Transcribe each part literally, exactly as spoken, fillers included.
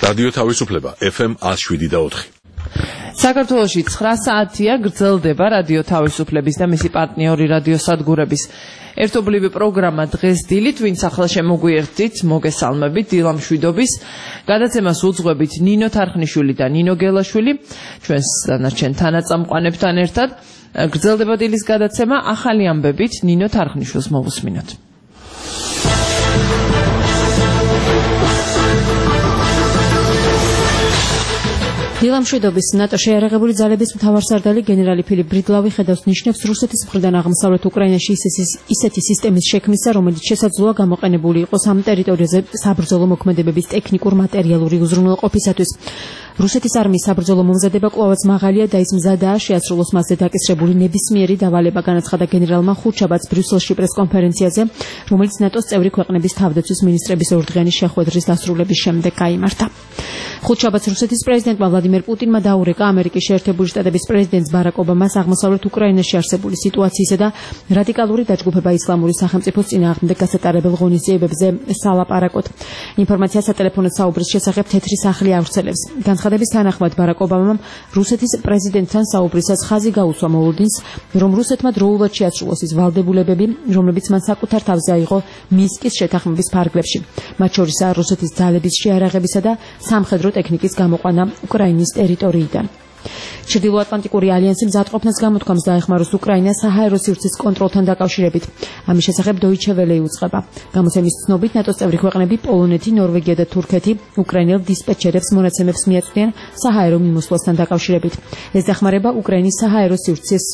რადიო თავისუფლება ეფ ემ one oh seven და four. საქართველოში ცხრა საათია გრძელდება რადიო თავისუფლების და მისი პარტნიორი რადიოსადგურების ერთობლივი პროგრამა დღეს დილით, ვინც ახლა შემოგვიერთდით, მოგესალმებით, დილა მშვიდობის. გადაცემას უძღვებით ნინო თარხნიშვილი და ნინო გელაშვილი, ჩვენს დანარჩენ თანაწამყვანებთან ერთად. გრძელდება დილის გადაცემა ახალი ამბებით ნინო თარხნიშვილს მოვუსმინოთ. დილა მშვიდობის. ნატო შეიარაღებული ძალების მთავარსარდალი გენერალი ფილიპ ბრიდლავი ხედავს ნიშნებს რუსეთის მხრიდან აღმოსავლეთ უკრაინაში ისეთი სისტემის შექმნისა, რომელიც შესაძლოა გამოყენებული იყოს ამ ტერიტორიაზე საბრძოლო მოქმედებების ტექნიკურ მატერიალური უზრუნველყოფისათვის. რუსეთის არმიის საბრძოლო მომზადება კვლავაც მაღალია და ის მზადაა შეასრულოს მასზე დაკისრებული ნებისმიერი დავალება, განაცხადა გენერალმა ხუთშაბათს ბრიუსელში პრესკონფერენციაზე, რომელიც ნატოს წევრი ქვეყნების თავდაცვის მინისტრების ორდღიანი შეხვედრის დასრულების შემდეგ გაიმართა. ხუთშაბათს რუსეთის პრეზიდენტმა ვლადიმერ პუტინმა დაურეკა ამერიკის შეერთებული შტატების პრეზიდენტს ბარაკ ობამას აღმოსავლეთ უკრაინაში არსებული სიტუაციისა და რადიკალური დაჯგუფება ისლამური სახელმწიფოს წინააღმდეგ გასატარებელ ღონისძიებებზე სალაპარაკოდ. ინფორმაცია სატელეფონო საუბრის შესახებ თეთრი სახლი ავრცელებს. განცხადების თანახმად ბარაკ ობამამ რუსეთის პრეზიდენტთან საუბრისას ხაზი გაუსვა მოლოდინს, რომ რუსეთმა დროულად შეასრულოს ის ვალდებულებები, რომლებიც მან საკუთარ თავზე აიღო მინსკის შეთანხმების ფარგლებში, მათ შორისაა რუსეთის ძალების შეარაღებისა და სამხედრო ტექნიკის გამოყვანა უკრაინის ტერიტორიიდან. ჩრდილოატლანტიკური ალიანსი მზადყოფნას გამოთქვამს დაეხმაროს უკრაინას საჰაერო სივრცის კონტროლთან დაკავშირებით. ამის შესახებ დოიჩე ველე იუწყება. გამოცემის ცნობით ნატოს წევრი ქვეყნები პოლონეთი, ნორვეგია და თურქეთი უკრაინელ დისპეჩერებს მონაცემებს მიაწვდიან საჰაერო მიმოსვლასთან დაკავშირებით. ეს დახმარება უკრაინის საჰაერო სივრცის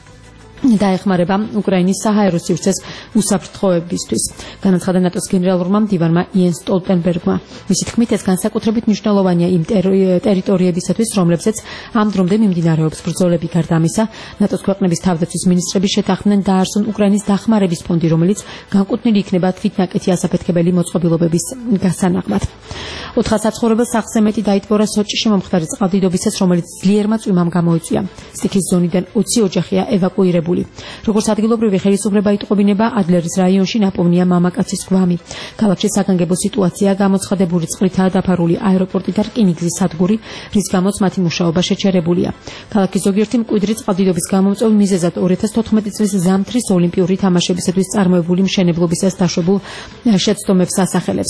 დაეხმარება უკრაინის საჰაერო სივრცეს უსაფრთხოებისთვის, განაცხადა ნატოს გენერალურმა მდივანმა იენს სტოლტენბერგმა. მისი თქმით, ეს განსაკუთრებით მნიშვნელოვანია იმ ტერიტორიებისათვის, რომლებზეც ამ დრომდე მიმდინარეობს ბრძოლები. გარდა ამისა, ნატოს ქვეყნების თავდაცვის მინისტრები შეთანხმდნენ დაარსონ უკრაინის დახმარების ფონდი, რომელიც განკუთვნილი იქნება თვითნაკეთი ასაფეთქებელი მოწყობილობების გასანაღმად. ოთხ საცხოვრებელ სახლზე მეტი დაიტბორა სოჭში მომხდარი წყალდიდობისას, რომელიც ძლიერმა წვიმამ გამოიწვია. სტიქის ზონიდან ოცი ოჯახია ევაკუირებული. როგორც ადგილობრივი ხელისუფლება იტყობინება, ადლერის რაიონში ნაპოვნია მამაკაცის გვამი. ქალაქში საგანგებო სიტუაცია გამოცხადებული, წყლითაა დაფარული აეროპორტი და რკინიგზის სადგური, რის გამოც მათი მუშაობა შეჩერებულია. ქალაქის ზოგიერთი მკვიდრი წყალდიდობის გამომწვევ მიზეზად ორი ათას თოთხმეტი წლის ზამთრის ოლიმპიური თამაშებისათვის წარმოებული მშენებლობისას დაშვებულ შეცდომებს ასახელებს.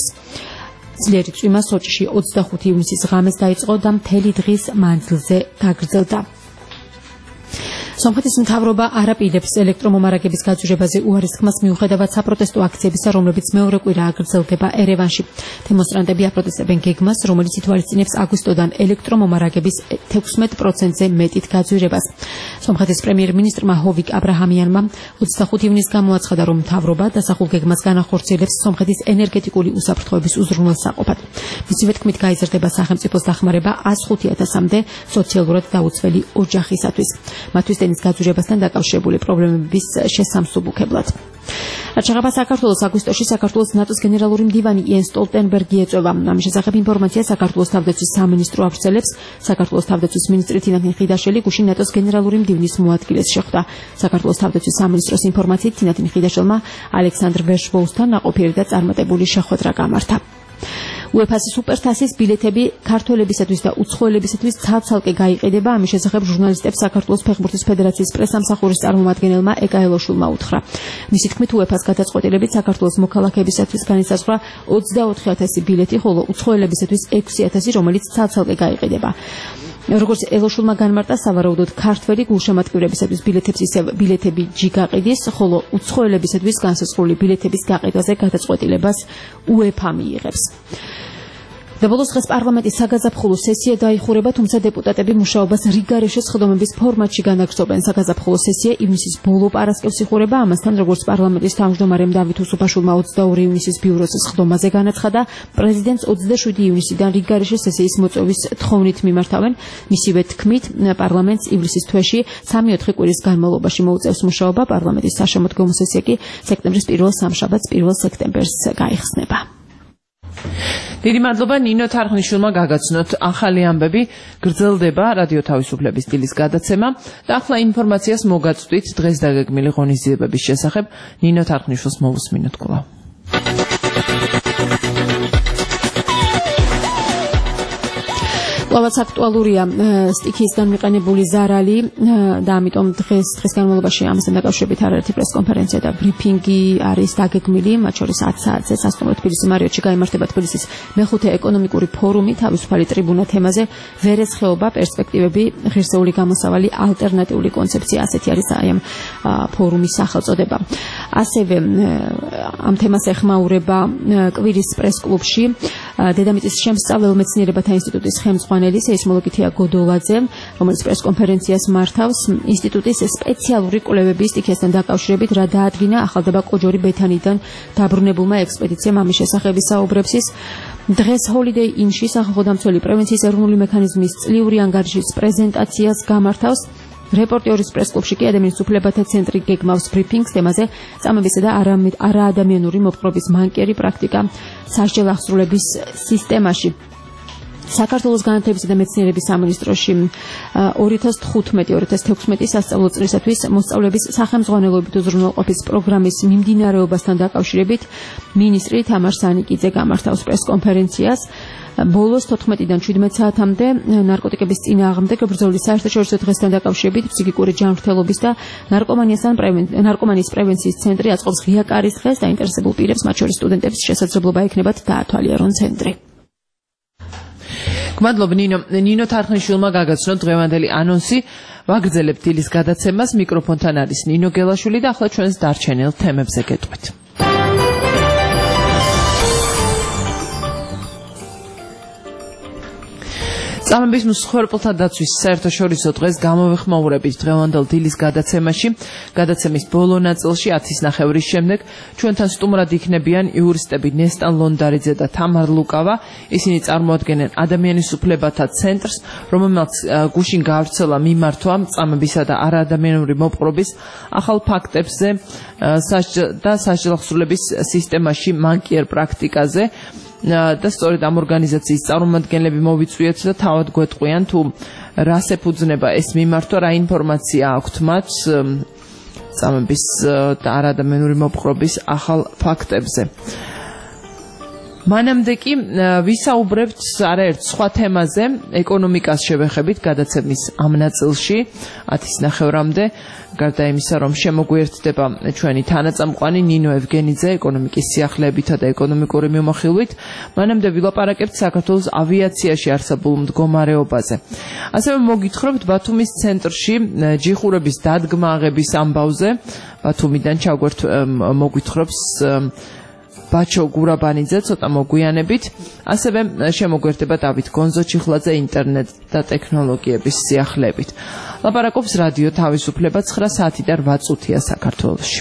ძლიერი წვიმა სოჭში ოცდახუთი ივნისის ღამეს დაიწყო და მთელი დღის მანძილზე გაგრძელდა. სომხეთის მთავრობა არ აპირებს ელექტრომომარაგების გაძვირებაზე უარის თქმას მიუხედავად საპროტესტო აქციებისა, რომლებიც მეორე კვირაა გრძელდება ერევანში. დემონსტრანტები აპროტესტებენ გეგმას, რომელიც ითვალისწინებს აგვისტოდან ელექტრომომარაგების თექვსმეტ პროცენტზე მეტით გაძვირებას. სომხეთის პრემიერ-მინისტრმა ჰოვიკ აბრაჰამიანმა ოცდახუთი ივნისს გამოაცხადა, რომ მთავრობა დასახულ გეგმას განახორციელებს სომხეთის ენერგეტიკული უსაფრთხოების უზრუნველსაყოფად. მისივე თქმით, გაიზრდება სახელმწიფოს დახმარება ას ხუთი ათასამდე სოციალურად დაუცველი ოჯახისათვის. მათთვის ენის გაძვირებასთან დაკავშირებული პრობლემების შესამსუბუქებლად. რაც შეეხება საქართველოს, აგვისტოში საქართველოს ნატოს გენერალური მდივანი იენს სტოლტენბერგი ეწევა. ამის შესახებ ინფორმაცია საქართველოს თავდაცვის სამინისტრო ავრცელებს. საქართველოს თავდაცვის მინისტრი თინათინ ხიდაშელი გუშინ ნატოს გენერალური მდივნის მოადგილეს შეხვდა. საქართველოს თავდაცვის სამინისტროს ინფორმაციით თინათინ ხიდაშელმა ალექსანდრ ვერშბოუსთან ნაყოფიერი და წარმატებული შეხვედრა გამართა. უეფას სუპერთასის ბილეთები ქართველებისათვის და უცხოელებისათვის ცალ-ცალკე გაიყიდება. ამის შესახებ ჟურნალისტებს საქართველოს ფეხბურთის ფედერაციის პრესამსახურის წარმომადგენელმა ეკა ელოშულმა უთხრა. მისი თქმით, უეფას გადაწყვეტილებით საქართველოს მოქალაქეებისათვის განისაზღვრა ოცდაოთხი ათასი ბილეთი, ხოლო უცხოელებისათვის ექვსი ათასი, რომელიც ცალ-ცალკე გაიყიდება. როგორც ელოშულმა განმარტა, სავარაუდოდ ქართველი გულშემატკივრებისათვის ბილეთებს ისევ ბილეთები ჯი გაყიდის, ხოლო უცხოელებისათვის განსაზღვრული ბილეთების გაყიდვაზე გადაწყვეტილებას უეფა მიიღებს. და ბოლოს დღეს პარლამენტის საგაზაფხულო სესია დაიხურება, თუმცა დეპუტატები მუშაობას რიგარეშე სხდომების ფორმატში განაგრძობენ. საგაზაფხულო სესია ივნისის ბოლო პარასკევს იხურება. ამასთან, როგორც პარლამენტის თავმჯდომარემ დავით უსუფაშვილმა ოცდაორი ივნისის ბიუროს სხდომაზე განაცხადა, პრეზიდენტს ოცდაშვიდი ივნისიდან რიგარეშე სესიის მოწვევის თხოვნით მიმართავენ. მისივე თქმით, პარლამენტს ივლისის თვეში სამი-ოთხი კვირის განმავლობაში მოუწევს მუშაობა. პარლამენტის საშემოდგომო სესია კი სექტემბრის პირველ სამშაბათს პირველ სექტემბერს გაიხსნება. დიდი მადლობა ნინო თარხნიშვილმა. გაგაცნოთ ახალი ამბები. გრძელდება რადიო თავისუფლების დილის გადაცემა და ახლა ინფორმაციას მოგაწვდით დღეს დაგეგმილი ღონისძიებების შესახებ. ნინო თარხნიშვილს მოვუსმინოთ კვლავ. კვლავაც აქტუალურია სტიქიისგან მიყენებული ზარალი და ამიტომ დღეს დღის განმავლობაში ამასთან დაკავშირებით არაერთი პრესკონფერენცია და ბრიფინგი არის დაგეგმილი, მათ შორის ათი საათზე სასტუმრო თბილისის მარიოტში გაიმართება თბილისის მეხუთე ეკონომიკური ფორუმი თავისუფალი ტრიბუნა თემაზე ვერესხეობა, პერსპექტივები, ღირსეული გამოსავალი, ალტერნატიული კონცეფცია, ასეთი არის აი ამ ფორუმის სახელწოდება. ასევე ამ თემას ეხმაურება კვირის პრესკლუბში დედამიწის შემსწავლელ მეცნიერებათა ინსტიტუტის ხელმძღვანელი სეისმოლოგია გოდოლაძე, რომელიც პრესკონფერენციას მართავს ინსტიტუტის სპეციალური კვლევების სტიქიასთან დაკავშირებით, რა დაადგინა ახალდაბა კოჯორი ბეთანიდან დაბრუნებულმა ექსპედიციამ ამის შესახებ საუბრებს ის. დღეს Holiday Inn-ში სახალხო დამცველი პრევენციის ეროვნული მექანიზმის წლიური ანგარიშის პრეზენტაციას გამართავს. რეპორტიორის პრესკლუბში კი ადამიანის უფლებათა ცენტრი გეგმავს ბრიფინგს თემაზე წამებისა და არაადამიანური მოპყრობის მანკიერი პრაქტიკა სასჯელ აღსრულების სისტემაში. საქართველოს განათლებისა და მეცნიერების სამინისტროში ორი ათას თხუთმეტი ორი ათას თექვსმეტი სასწავლო წლისათვის მოსწავლების სახელმძღვანელოებით უზრუნველყოფის პროგრამის მიმდინარეობასთან დაკავშირებით მინისტრი თამარ სანიკიძე გამართავს პრესკონფერენციას. ბოლოს თოთხმეტიდან შვიდმეტ საათამდე ნარკოტიკების წინააღმდეგ ბრძოლის საერთაშორისო დღესთან დაკავშირებით ფსიქიკური ჯანმრთელობის და ნარკომანიასთან ნარკომანიის პრევენციის ცენტრი აწყობს ღია კარის დღეს დაინტერესებულ პირებს, მათ შორის სტუდენტებს შესაძლებლობა ექნებათ დაათვალიერონ ცენტრი. გმადლობ ნინო. ნინო თარხნიშვილმა გაგაცნო დღევანდელი ანონსი. ვაგრძელებთ დილის გადაცემას. მიკროფონთან არის ნინო გელაშვილი და ახლა ჩვენს დარჩენილ თემებზე გეტყვით. წამების მსხვერპლთა დაცვის საერთაშორისო დღეს გამოვეხმაურებით დღევანდელ დილის გადაცემაში. გადაცემის ბოლო ნაწილში ათის ნახევრის შემდეგ ჩვენთან სტუმრად იქნებიან იურისტები ნესტან ლონდარიძე და თამარ ლუკავა. ისინი წარმოადგენენ ადამიანის უფლებათა ცენტრს, რომელმაც გუშინ გაავრცელა მიმართვა წამებისა და არაადამიანური მოპყრობის ახალ ფაქტებზე და სასჯელ აღსრულების სისტემაში მანკიერ პრაქტიკაზე. და სწორედ ამ ორგანიზაციის წარმომადგენლები მოვიწვიეთ და თავად გვეტყვიან თუ რას ეფუძნება ეს მიმართვა, რა ინფორმაცია აქვთ მათ წამების და არაადამიანური მოპყრობის ახალ ფაქტებზე. მანამდე კი ვისაუბრებთ არაერთ სხვა თემაზე, ეკონომიკას შევეხებით გადაცემის ამ ნაწილში ათის ნახევრამდე. გარდა იმისა, რომ შემოგვიერთდება ჩვენი თანაწამყვანი ნინო ევგენიძე ეკონომიკის სიახლეებითა და ეკონომიკური მიმოხილვით, მანამდე ვილაპარაკებთ საქართველოს ავიაციაში არსებულ მდგომარეობაზე. ასევე მოგითხრობთ ბათუმის ცენტრში ჯიხურების დადგმა აღების ამბავზე. ბათუმიდან ჩაგვერთ მოგითხრობს ბაჩო გურაბანიძე ცოტა მოგვიანებით. ასევე შემოგვერთება დავით გონზოჩიხლაძე ინტერნეტ და ტექნოლოგიების სიახლეებით. ლაპარაკობს რადიო თავისუფლება ცხრა საათი და რვა წუთია საქართველოში.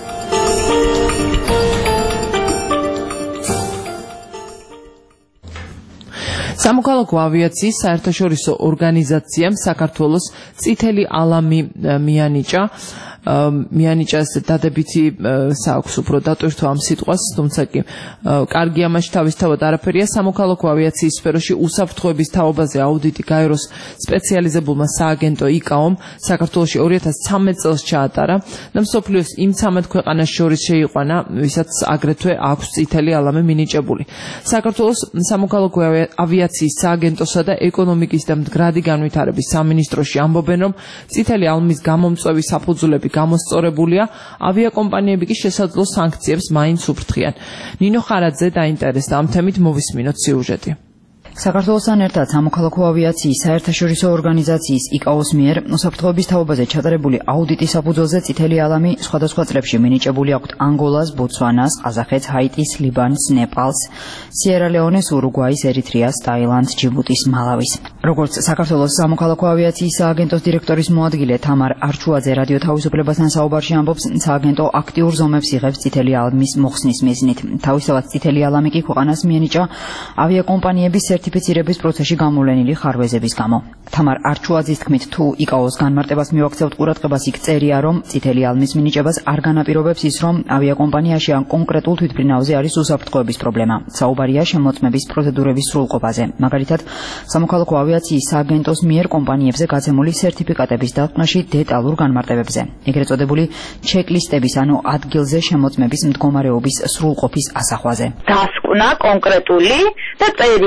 სამოქალაქო ავიაციის საერთაშორისო ორგანიზაციამ საქართველოს წითელი ალამი მიანიჭა. მიანიჭა დადებითი სააქვს უფრო დატვირთვა ამ სიტყვას, თუმცა კი კარგი ამაში თავისთავად არაფერია. სამოქალაქო ავიაციის სფეროში უსაფრთხოების თაობაზე აუდიტი გაეროს სპეციალიზებულმა სააგენტო იკაომ საქართველოში ორი ათას ცხრამეტ წელს ჩაატარა და მსოფლიოს იმ ცამეტ ქვეყანას შორის შეიყვანა, ვისაც აგრეთვე აქვს წითელი ალამი მინიჭებული. საქართველოს სამოქალაქო ავიაციის სააგენტოსა და ეკონომიკის და მდგრადი განვითარების სამინისტროში ამბობენ, რომ წითელი ალმის გამომწვევი საფუძვლები გამოსწორებულია, ავიაკომპანიები კი შესაძლო სანქციებს მაინც უფრთხიან. ნინო ხარაძე დაინტერესდა ამ თემით, მოვისმინოთ სიუჟეტი. საქართველოსთან ერთად სამოქალაქო ავიაციის საერთაშორისო ორგანიზაციის იკაოს მიერ უსაფრთხოების თაობაზე ჩატარებული აუდიტის საფუძველზე წითელი ალამი სხვადასხვა წლებში მინიჭებული აქვთ ანგოლას, ბოტსვანას, ყაზახეთს, ჰაიტის, ლიბანს, ნეპალს, სიერა-ლეონეს, ურუგვაის, ერიტრეას, ტაილანდს, ჯიბუტის, მალავის. როგორც საქართველოს სამოქალაქო ავიაციის სააგენტოს დირექტორის მოადგილე თამარ არჩუაძე რადიო თავისუფლებასთან საუბარში ამბობს, სააგენტო აქტიურ ზომებს იღებს წითელი ალამის მოხსნის მიზნით. თავისთავად წითელი ალამი კი ქვეყანას მიენიჭა ავიაკომპანიების სერტიფიცირების პროცესში გამოვლენილი ხარვეზების გამო. თამარ არჩუაძის თქმით, თუ იკაოს განმარტებას მივაქცევთ ყურადღებას, იქ წერია, რომ წითელი ალმის მინიჭებას არ განაპირობებს ის, რომ ავიაკომპანიაში ან კონკრეტულ თვითმფრინავზე არის უსაფრთხოების პრობლემა. საუბარია შემოწმების პროცედურების სრულყოფაზე. მაგალითად, სამოქალაქო ავიაციის სააგენტოს მიერ კომპანიებზე გაცემული სერტიფიკატების დათმაში დეტალურ განმარტებებზე. ეგრეთ წოდებული ჩეკლისტების, ანუ ადგილზე შემოწმების მდგომარეობის სრულყოფის ასახვაზე. დასკვნა კონკრეტული და წერია, რომ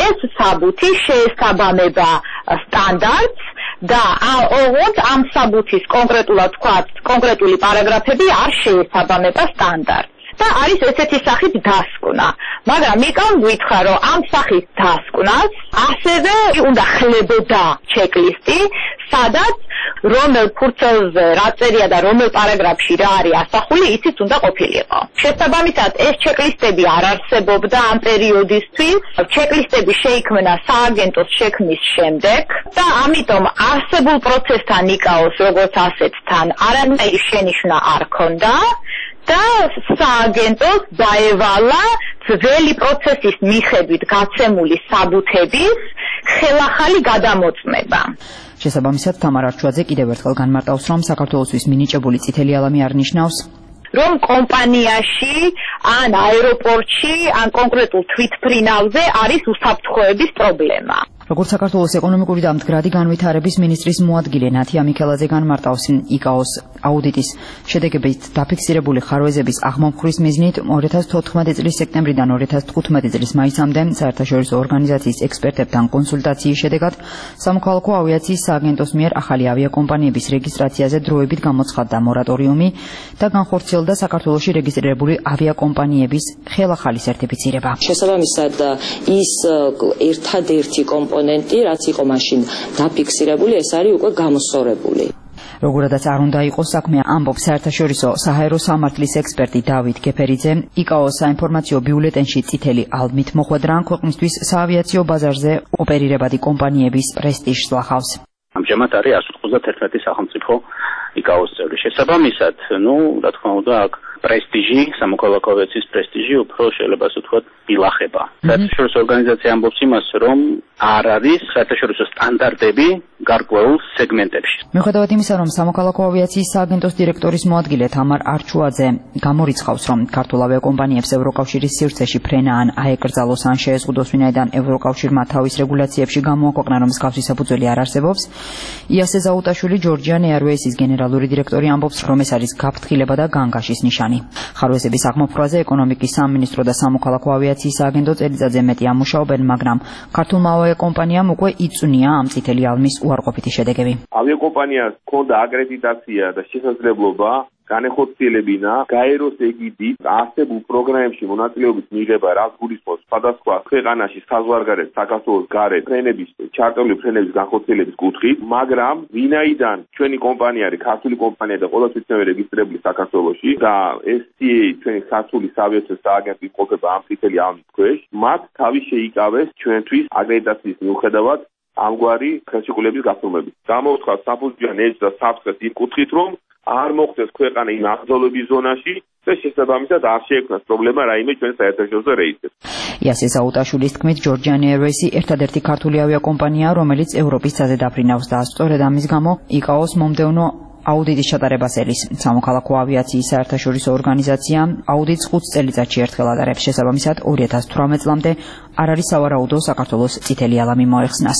ეს საბუთი შეესაბამება სტანდარტს და ოღონდ ამ საბუთის კონკრეტულად თქვათ კონკრეტული პარაგრაფები არ შეესაბამება სტანდარტს. და არის ესეთი სახით დასკვნა. მაგრამ მიკამ გითხრა, რომ ამ სახით დასკვნას ასევე უნდა ხლებოდა ჩეკლისტი, სადაც რომელ ფურცელზე რა წერია და რომელ პარაგრაფში რა არის ასახული, ისიც უნდა ყოფილიყო. შესაბამისად, ეს ჩეკლისტები არ არსებობდა ამ პერიოდისთვის. ჩეკლისტები შეიქმნა სააგენტოს შექმნის შემდეგ და ამიტომ არსებულ პროცესთან იკაოს როგორც ასეთთან არანაირი შენიშვნა არ ქონდა. და სააგენტოს დაევალა ძველი პროცესის მიხედვით გაცემული საბუთების ხელახალი გადამოწმება. შესაბამისად, თამარ არჩვაძე კიდევ ერთხელ განმარტავს, რომ საქართველოსთვის მინიჭებული წითელი ალამი არ ნიშნავს, რომ კომპანიაში ან აეროპორტში ან კონკრეტულ თვითმფრინავზე არის უსაფრთხოების პრობლემა. როგორც საქართველოს ეკონომიკური და მდგრადი განვითარების მინისტრის მოადგილე ნათია მიქელაძე განმარტავს, იკაოს აუდიტის შედეგებით დაფიქსირებული ხარვეზების აღმოფხვრის მიზნით ორი ათას თოთხმეტი წლის სექტემბრიდან ორი ათას თხუთმეტი წლის მაისამდე საერთაშორისო ორგანიზაციის ექსპერტებთან კონსულტაციის შედეგად სამოქალაქო ავიაციის სააგენტოს მიერ ახალი ავიაკომპანიების რეგისტრაციაზე დროებით გამოცხადდა მორატორიუმი და განხორციელდა საქართველოში რეგისტრირებული ავიაკომპანიების ხელახალი სერტიფიცირება. შესაბამისად, ის ერთადერთი კომპონენტი, რაც იყო მაშინ დაფიქსირებული, ეს არის უკვე გამოსწორებული. Როგორადაც არ უნდა იყოს საქმე, ამბობს საერთაშორისო საჰაერო სამართლის ექსპერტი დავით გეფერიძე, იკაოს საინფორმაციო ბიულეტენში წითელი ალმით მოხვედრა ქვეყნისთვის საავიაციო ბაზარზე ოპერირებადი კომპანიების პრესტიჟს ლახავს. ამჟამად არის εκατს ოცდაათი სახელმწიფო იკაოს წევრი. შესაბამისად, ну, რა თქმა უნდა, აქ პრესტიჟი, სამოქალაქო ავიაციის პრესტიჟი უფრო შეიძლება ასე ვთქვათ, ილახება. საერთაშორისო ორგანიზაცია ამბობს იმას, რომ არ არის საერთაშორისო სტანდარტები გარკვეულ სეგმენტებში. მიუხედავად იმისა, რომ სამოქალაქო ავიაციის სააგენტოს დირექტორის მოადგილე თამარ არჩვაძე გამორიცხავს, რომ ქართულ ავიაკომპანიებს ევროკავშირის სივრცეში ფრენა ან აეკრძალოს ან შეეზღუდოს, ვინაიდან ევროკავშირმა თავის რეგულაციებში გამოაქვეყნა, რომ მსგავსი საფუძველი არ არსებობს, იასე ზაუტაშვილი ჯორჯიან ეარვეისის გენერალური დირექტორი ამბობს, რომ ეს არის გაფრთხილება და განგაშის ნიშანი. ხარვეზების აღმოფხვაზე ეკონომიკის სამინისტრო და სამოქალაქო ავიაციის სააგენტო წელიწადზე მეტი ამუშაობენ, მაგრამ ქართულმა ავიაკომპანიამ უკვე იწვნია ამ წითელი ალმის უარყოფითი შედეგები. ავიაკომპანიას ჰქონდა აკრედიტაცია და შესაძლებლობა განეხორციელებინა გაეროს ეგიდით არსებულ პროგრამებში მონაწილეობის მიღება, რაც გულისხმობს სხვადასხვა ქვეყანაში საზღვარგარეთ საქართველოს გარეთ ფრენების ჩარტიული ფრენების განხორციელების კუთხით, მაგრამ ვინაიდან ჩვენი კომპანია არის ქართული კომპანია და ყოველთვის ისევე რეგისტრირებული საქართველოში და ეს სი ეი ჩვენი ქართული საავიაციო სააგენტო იმყოფება ამ წითელი ალმის ქვეშ, მათ თავი შეიკავეს ჩვენთვის აკრედიტაციის მიუხედავად ამგვარი ხელშეკრულების გაფორმებით. გამოვთქვათ საფუძვლიან ნეჯს და საფრთხეს იმ კუთხით, რომ არ მოხდეს ქვეყანა იმ აღძოლების ზონაში და შესაბამისად არ შეექმნას პრობლემა რაიმე ჩვენ საერთაშორისო რეისებს. იასე ზაუტაშვილის თქმით, ჯორჯიან ეარვეისი ერთადერთი ქართული ავიაკომპანია, რომელიც ევროპის გზაზე დაფრინავს და სწორედ ამის გამო იკაოს მომდევნო აუდიტის ჩატარებას ელის. სამოქალაქო ავიაციის საერთაშორისო ორგანიზაცია აუდიტს ხუთ წელიწადში ერთხელ ატარებს. შესაბამისად, ორი ათას თვრამეტ წლამდე არ არის სავარაუდო საქართველოს წითელი ალამი მოეხსნას.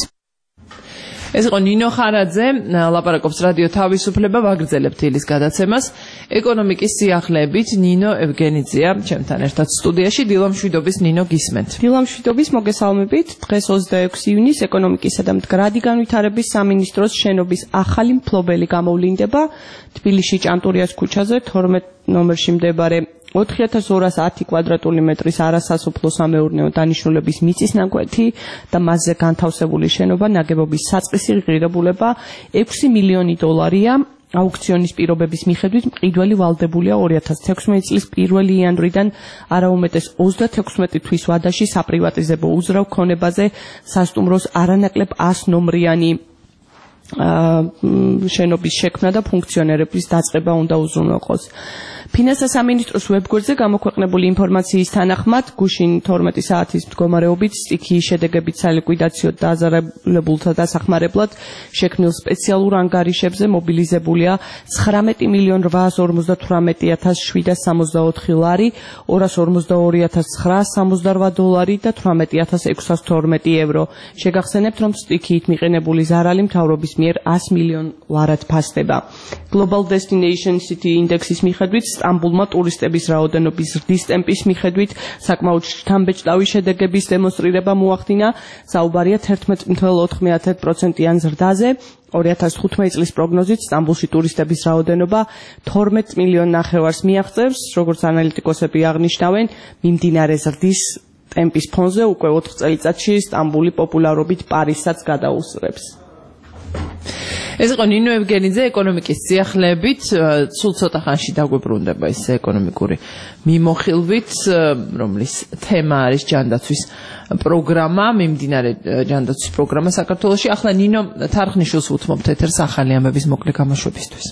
ეს იყო ნინო ხარაძე, ლაპარაკობს რადიო თავისუფლება, ვაგრძელებთ ილის გადაცემას. ეკონომიკის სიახლეებით ნინო ევგენიძეა ჩემთან ერთად სტუდიაში. დილამშვიდობის ნინო, გისმენთ. დილამშვიდობის, მოგესალმებით. დღეს ოცდაექვსი ივნისს ეკონომიკისა და მდგრადი განვითარების სამინისტროს შენობის ახალი მფლობელი გამოვლინდება თბილისში ჭანტურიას ქუჩაზე თორმეტ ნომერში მდებარე ოთხი ათას ორას ათი კვადრატული მეტრის არასასოფლო სამეურნეო დანიშნულების მიწის ნაკვეთი და მასზე განთავსებული შენობა ნაგებობის საწყისი ღირებულება ექვსი მილიონი დოლარია. აუქციონის პირობების მიხედვით მყიდველი ვალდებულია ორი ათას თექვსმეტი წლის პირველი იანვრიდან არაუმეტეს ოცდათექვსმეტი თვის ვადაში საპრივატიზებო უძრავ ქონებაზე სასტუმროს არანაკლებ ას ნომრიანი შენობის შექმნა და ფუნქციონირების დაწყება უნდა უზრუნველყოს. ფინანსთა სამინისტროს ვებგვერდზე გამოქვეყნებული ინფორმაციის თანახმად, გუშინ თორმეტი საათის მდგომარეობით სტიქიის შედეგებით სალიკვიდაციო დაზარალებულთა დასახმარებლად შექმნილ სპეციალურ ანგარიშებზე მობილიზებულია ცხრამეტი მილიონ რვაას ორმოცდათვრამეტი ათას შვიდას სამოცდაოთხი ლარი, ორას ორმოცდაორი ათას ცხრაას სამოცდარვა დოლარი და თვრამეტი ათას ექვსას თორმეტი ევრო. შეგახსენებთ, რომ სტიქიით მიყენებული ზარალი მთავრობის მიერ one hundred მილიონ ლარად ფასდება. Global Destination City Index-ის მიხედვით სტამბულმა ტურისტების რაოდენობის ზრდის ტემპის მიხედვით საკმაოდ შთამბეჭდავი შედეგების დემონსტრირება მოახდინა. საუბარია თერთმეტ მცდელობა ოთხ პროცენტიან ზრდაზე. ორი ათას თხუთმეტი წლის პროგნოზით სტამბულში ტურისტების რაოდენობა თორმეტ მილიონ ნახევარს მიაღწევს, როგორც ანალიტიკოსები აღნიშნავენ, მიმდინარე ზრდის ტემპის ფონზე უკვე ოთხ წელიწადში სტამბული პოპულარობით პარიზსაც გადაუსწრებს. ეს იყო ნინო ევგენიძე ეკონომიკის სიახლეებით, სულ ცოტა ხანში დაგვიბრუნდება ეს ეკონომიკური მიმოხილვით, რომლის თემა არის ჯანდაცვის პროგრამა, მიმდინარე ჯანდაცვის პროგრამა საქართველოში. ახლა ნინო თარხნიშვილს უთმობთ ეთერს ახალი ამების მოკლე გამოშვებისთვის.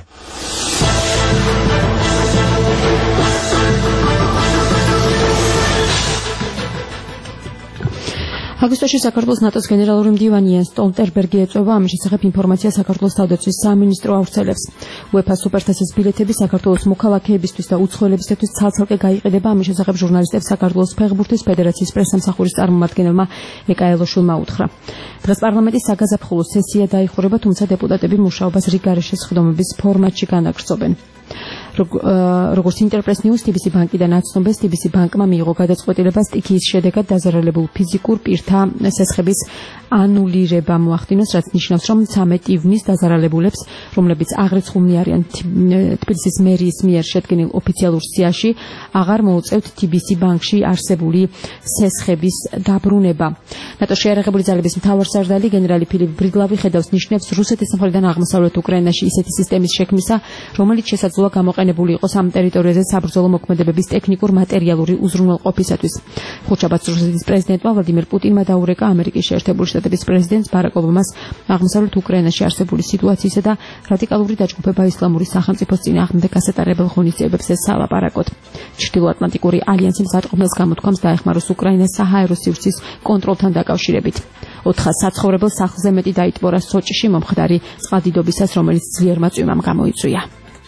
აგვისტოში საქართველოს ნატოს გენერალური მდივანი იენს სტოლტენბერგი ეწევა ამის შესახებ ინფორმაცია საქართველოს თავდაცვის სამინისტრო ავრცელებს. უეფა სუპერთასის ბილეთები საქართველოს მოქალაქეებისთვის და უცხოელებისთვის ცალ-ცალკე გაიყიდება. ამის შესახებ ჟურნალისტებს საქართველოს ფეხბურთის ფედერაციის პრესსამსახურის წარმომადგენელმა ეკა ელოშვილმა უთხრა. დღეს პარლამენტის საგაზაფხულო სესია დაიხურება, თუმცა დეპუტატები მუშაობას რიგარეშე სხდომების ფორმატში განაგრძობენ. როგორც ინტერპრეს ნიუს ტი ბი სი ბანკიდან აცნობეს, ტი ბი სი ბანკმა მიიღო გადაწყვეტილება სტიქიის შედეგად დაზარალებულ ფიზიკურ პირთა სესხების ანულირება მოახდინოს, რაც ნიშნავს, რომ ცამეტ ივნის დაზარალებულებს, რომლებიც აღრიცხულნი არიან თბილისის მერიის მიერ შედგენილ ოფიციალურ სიაში, აღარ მოუწევთ ტი ბი სი ბანკში არსებული სესხების დაბრუნება. ნატოს შეიარაღებული ძალების მთავარსარდალი გენერალი ფილიპ ბრიდლავი ხედავს ნიშნებს რუსეთის მხრიდან აღმოსავლეთ უკრაინაში ისეთი სისტემის შექმნისა, რომელიც შესაძლოა გამოყენებული იყოს ამ ტერიტორიაზე საბრძოლო მოქმედებების ტექნიკურ მატერიალური უზრუნველყოფისათვის. ხუთშაბათს რუსეთის პრეზიდენტმა ვლადიმირ პუტინმა დაურეკა ამერიკის შეერთებული შტატების პრეზიდენტს ბარაკ ობამას აღმოსავლეთ უკრაინაში არსებული სიტუაციისა და რადიკალური დაჯგუფება ისლამური სახელმწიფოს წინააღმდეგ გასატარებელ ღონისძიებებზე სალაპარაკოდ. ჩრდილოატლანტიკური ალიანსი მზადყოფნელს გამოთქვამს დაეხმაროს უკრაინას საჰაერო სივრცის კონტროლთან დაკავშირებით. ოთხას საცხოვრებელ სახლზე მეტი დაიტბორა სოჭში მომხდარი წყალდიდობისას, რომელიც ძლიერმა წვიმამ გამოიწვია.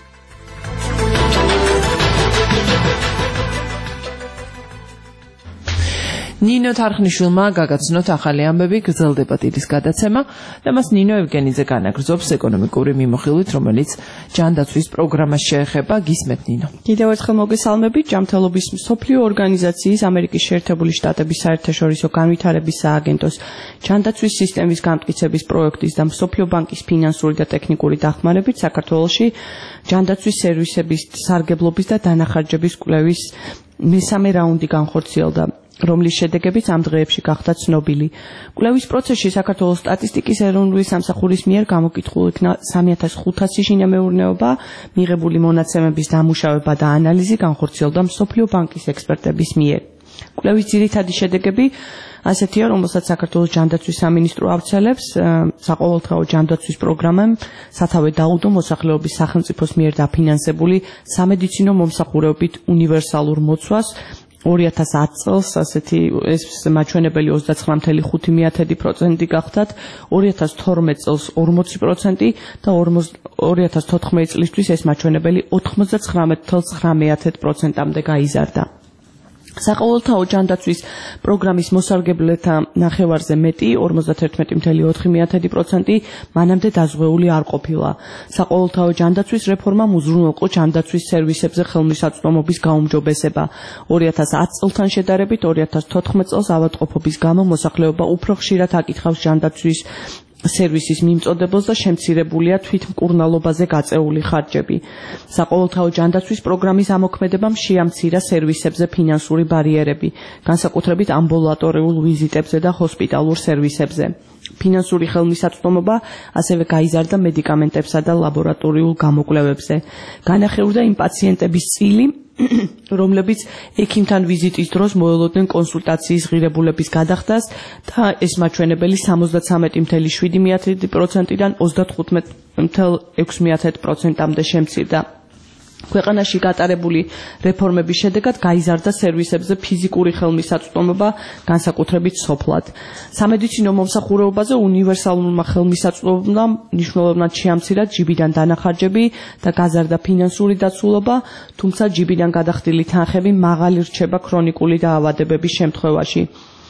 ნინო თარხნიშვილმა გაგაცნოთ ახალი ამბები, გრძელდება დილის გადაცემა და მას ნინო ევგენიძე განაგრძობს ეკონომიკური მიმოხილვით, რომელიც ჯანდაცვის პროგრამას შეეხება. გისმენთ ნინო. კიდევ ერთხელ მოგესალმებით. ჯანმრთელობის მსოფლიო ორგანიზაციის ამერიკის შეერთებული შტატების საერთაშორისო განვითარების სააგენტოს ჯანდაცვის სისტემის გამტკიცების პროექტის და მსოფლიო ბანკის ფინანსური და ტექნიკური დახმარებით საქართველოში ჯანდაცვის სერვისების სარგებლობის და დანახარჯების კვლევის მესამე რაუნდი განხორციელდა, რომლის შედეგებიც ამ დღეებში გახდა ცნობილი. კვლევის პროცესში საქართველოს სტატისტიკის ეროვნული სამსახურის მიერ გამოკითხულ იქნა სამი ათას ხუთასი შინამეურნეობა, მიღებული მონაცემების დამუშავება და ანალიზი განხორციელდა მსოფლიო ბანკის ექსპერტების მიერ. კვლევის ძირითადი შედეგები ასეთია, რომელსაც საქართველოს ჯანდაცვის სამინისტრო ავრცელებს. საყოველთაო ჯანდაცვის პროგრამამ სათავე დაუდო მოსახლეობის სახელმწიფოს მიერ დაფინანსებული სამედიცინო მომსახურებით უნივერსალურ მოცვას. ორი ათას ათი წელს ასეთი ეს მაჩვენებელი ოცდაცხრა კoma ხუთი პროცენტი გახდათ, ორი ათას თორმეტ წელს ორმოცი პროცენტი და ორი ათას თოთხმეტი წლისთვის ეს მაჩვენებელი ოთხმოცდაცხრა კoma ცხრამეტ პროცენტამდე გაიზარდა. საყოველთაო ჯანდაცვის პროგრამის მოსარგებლეთა ნახევარზე მეტი, ორმოცდაათი კoma ოთხი პროცენტი მანამდე დაზღვეული არ ყოფილა. საყოველთაო ჯანდაცვის რეფორმამ უზრუნველყო ჯანდაცვის სერვისებზე ხელმისაწვდომობის გაუმჯობესება. ორი ათას ათი წელთან შედარებით ორი ათას თოთხმეტ წელს ავადმყოფობის გამო მოსახლეობა უფრო ხშირად აკითხავს ჯანდაცვის სერვისის მიმწოდებელს და შემცირებულია თვითმკურნალობაზე გაწეული ხარჯები. საყოველთაო ჯანდაცვის პროგრამის ამოქმედებამ შეამცირა სერვისებზე ფინანსური ბარიერები, განსაკუთრებით ამბულატორიულ ვიზიტებზე და ჰოსპიტალურ სერვისებზე. ფინანსური ხელმისაწვდომობა ასევე გაიზარდა მედიკამენტებსა და ლაბორატორიულ გამოკვლევებზე. განახევრდა იმ პაციენტების წილი, რომლებიც ექიმთან ვიზიტის დროს მოელოდნენ კონსულტაციის ღირებულების გადახდას და ეს მაჩვენებელი სამოცდაცამეტი კoma შვიდი პროცენტიდან ოცდათხუთმეტი კoma ექვსი პროცენტამდე შემცირდა. ქვეყანაში გატარებული რეფორმების შედეგად გაიზარდა სერვისებზე ფიზიკური ხელმისაწვდომობა, განსაკუთრებით სოფლად. სამედიცინო მომსახურებაზე უნივერსალურმა ხელმისაწვდომობამ მნიშვნელოვნად შეამცირა ჯიბიდან დანახარჯები და გაზარდა ფინანსური დაცულობა, თუმცა ჯიბიდან გადახდილი თანხები მაღალი რჩება ქრონიკული დაავადებების შემთხვევაში.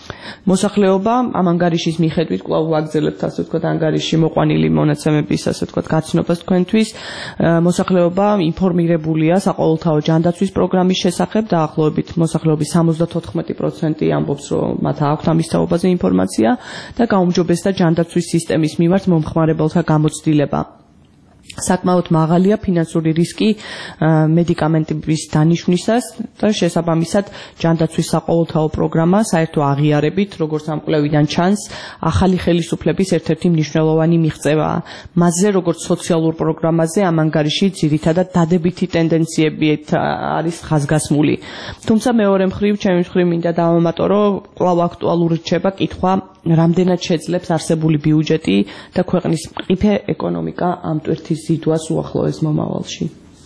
მოსახლეობა ამ ანგარიშის მიხედვით კვლავ ვაგრძელებთ ასე ვთქვათ ანგარიში მოყვანილი მონაცემების ასე ვთქვათ გაცნობას თქვენთვის მოსახლეობა ინფორმირებულია საყოველთაო ჯანდაცვის პროგრამის შესახებ დაახლოებით მოსახლეობის სამოცდათოთხმეტი პროცენტი ამბობს რომ მათ აქვთ ამის თაობაზე ინფორმაცია და გაუმჯობესდა ჯანდაცვის სისტემის მიმართ მომხმარებელთა გამოცდილება საკმაოდ მაღალია ფინანსური რისკი მედიკამენტების დანიშვნისას და შესაბამისად ჯანდაცვის საყოველთაო პროგრამა საერთო აღიარებით როგორც ამ კვლევიდან ჩანს ახალი ხელისუფლების ერთ-ერთი მნიშვნელოვანი მიღწევაა მასზე როგორც სოციალურ პროგრამაზე ამ ანგარიში ძირითადად დადებითი ტენდენციებით არის ხაზგასმული თუმცა მეორე მხრივ ჩემი მხრივ მინდა დავამატო რომ კვლავ აქტუალური რჩება კითხვა რამდენად შეძლებს არსებული ბიუჯეტი და ქვეყნის მყიფე ეკონომიკა ამ ტვირთის ზიდვას უახლოეს მომავალში.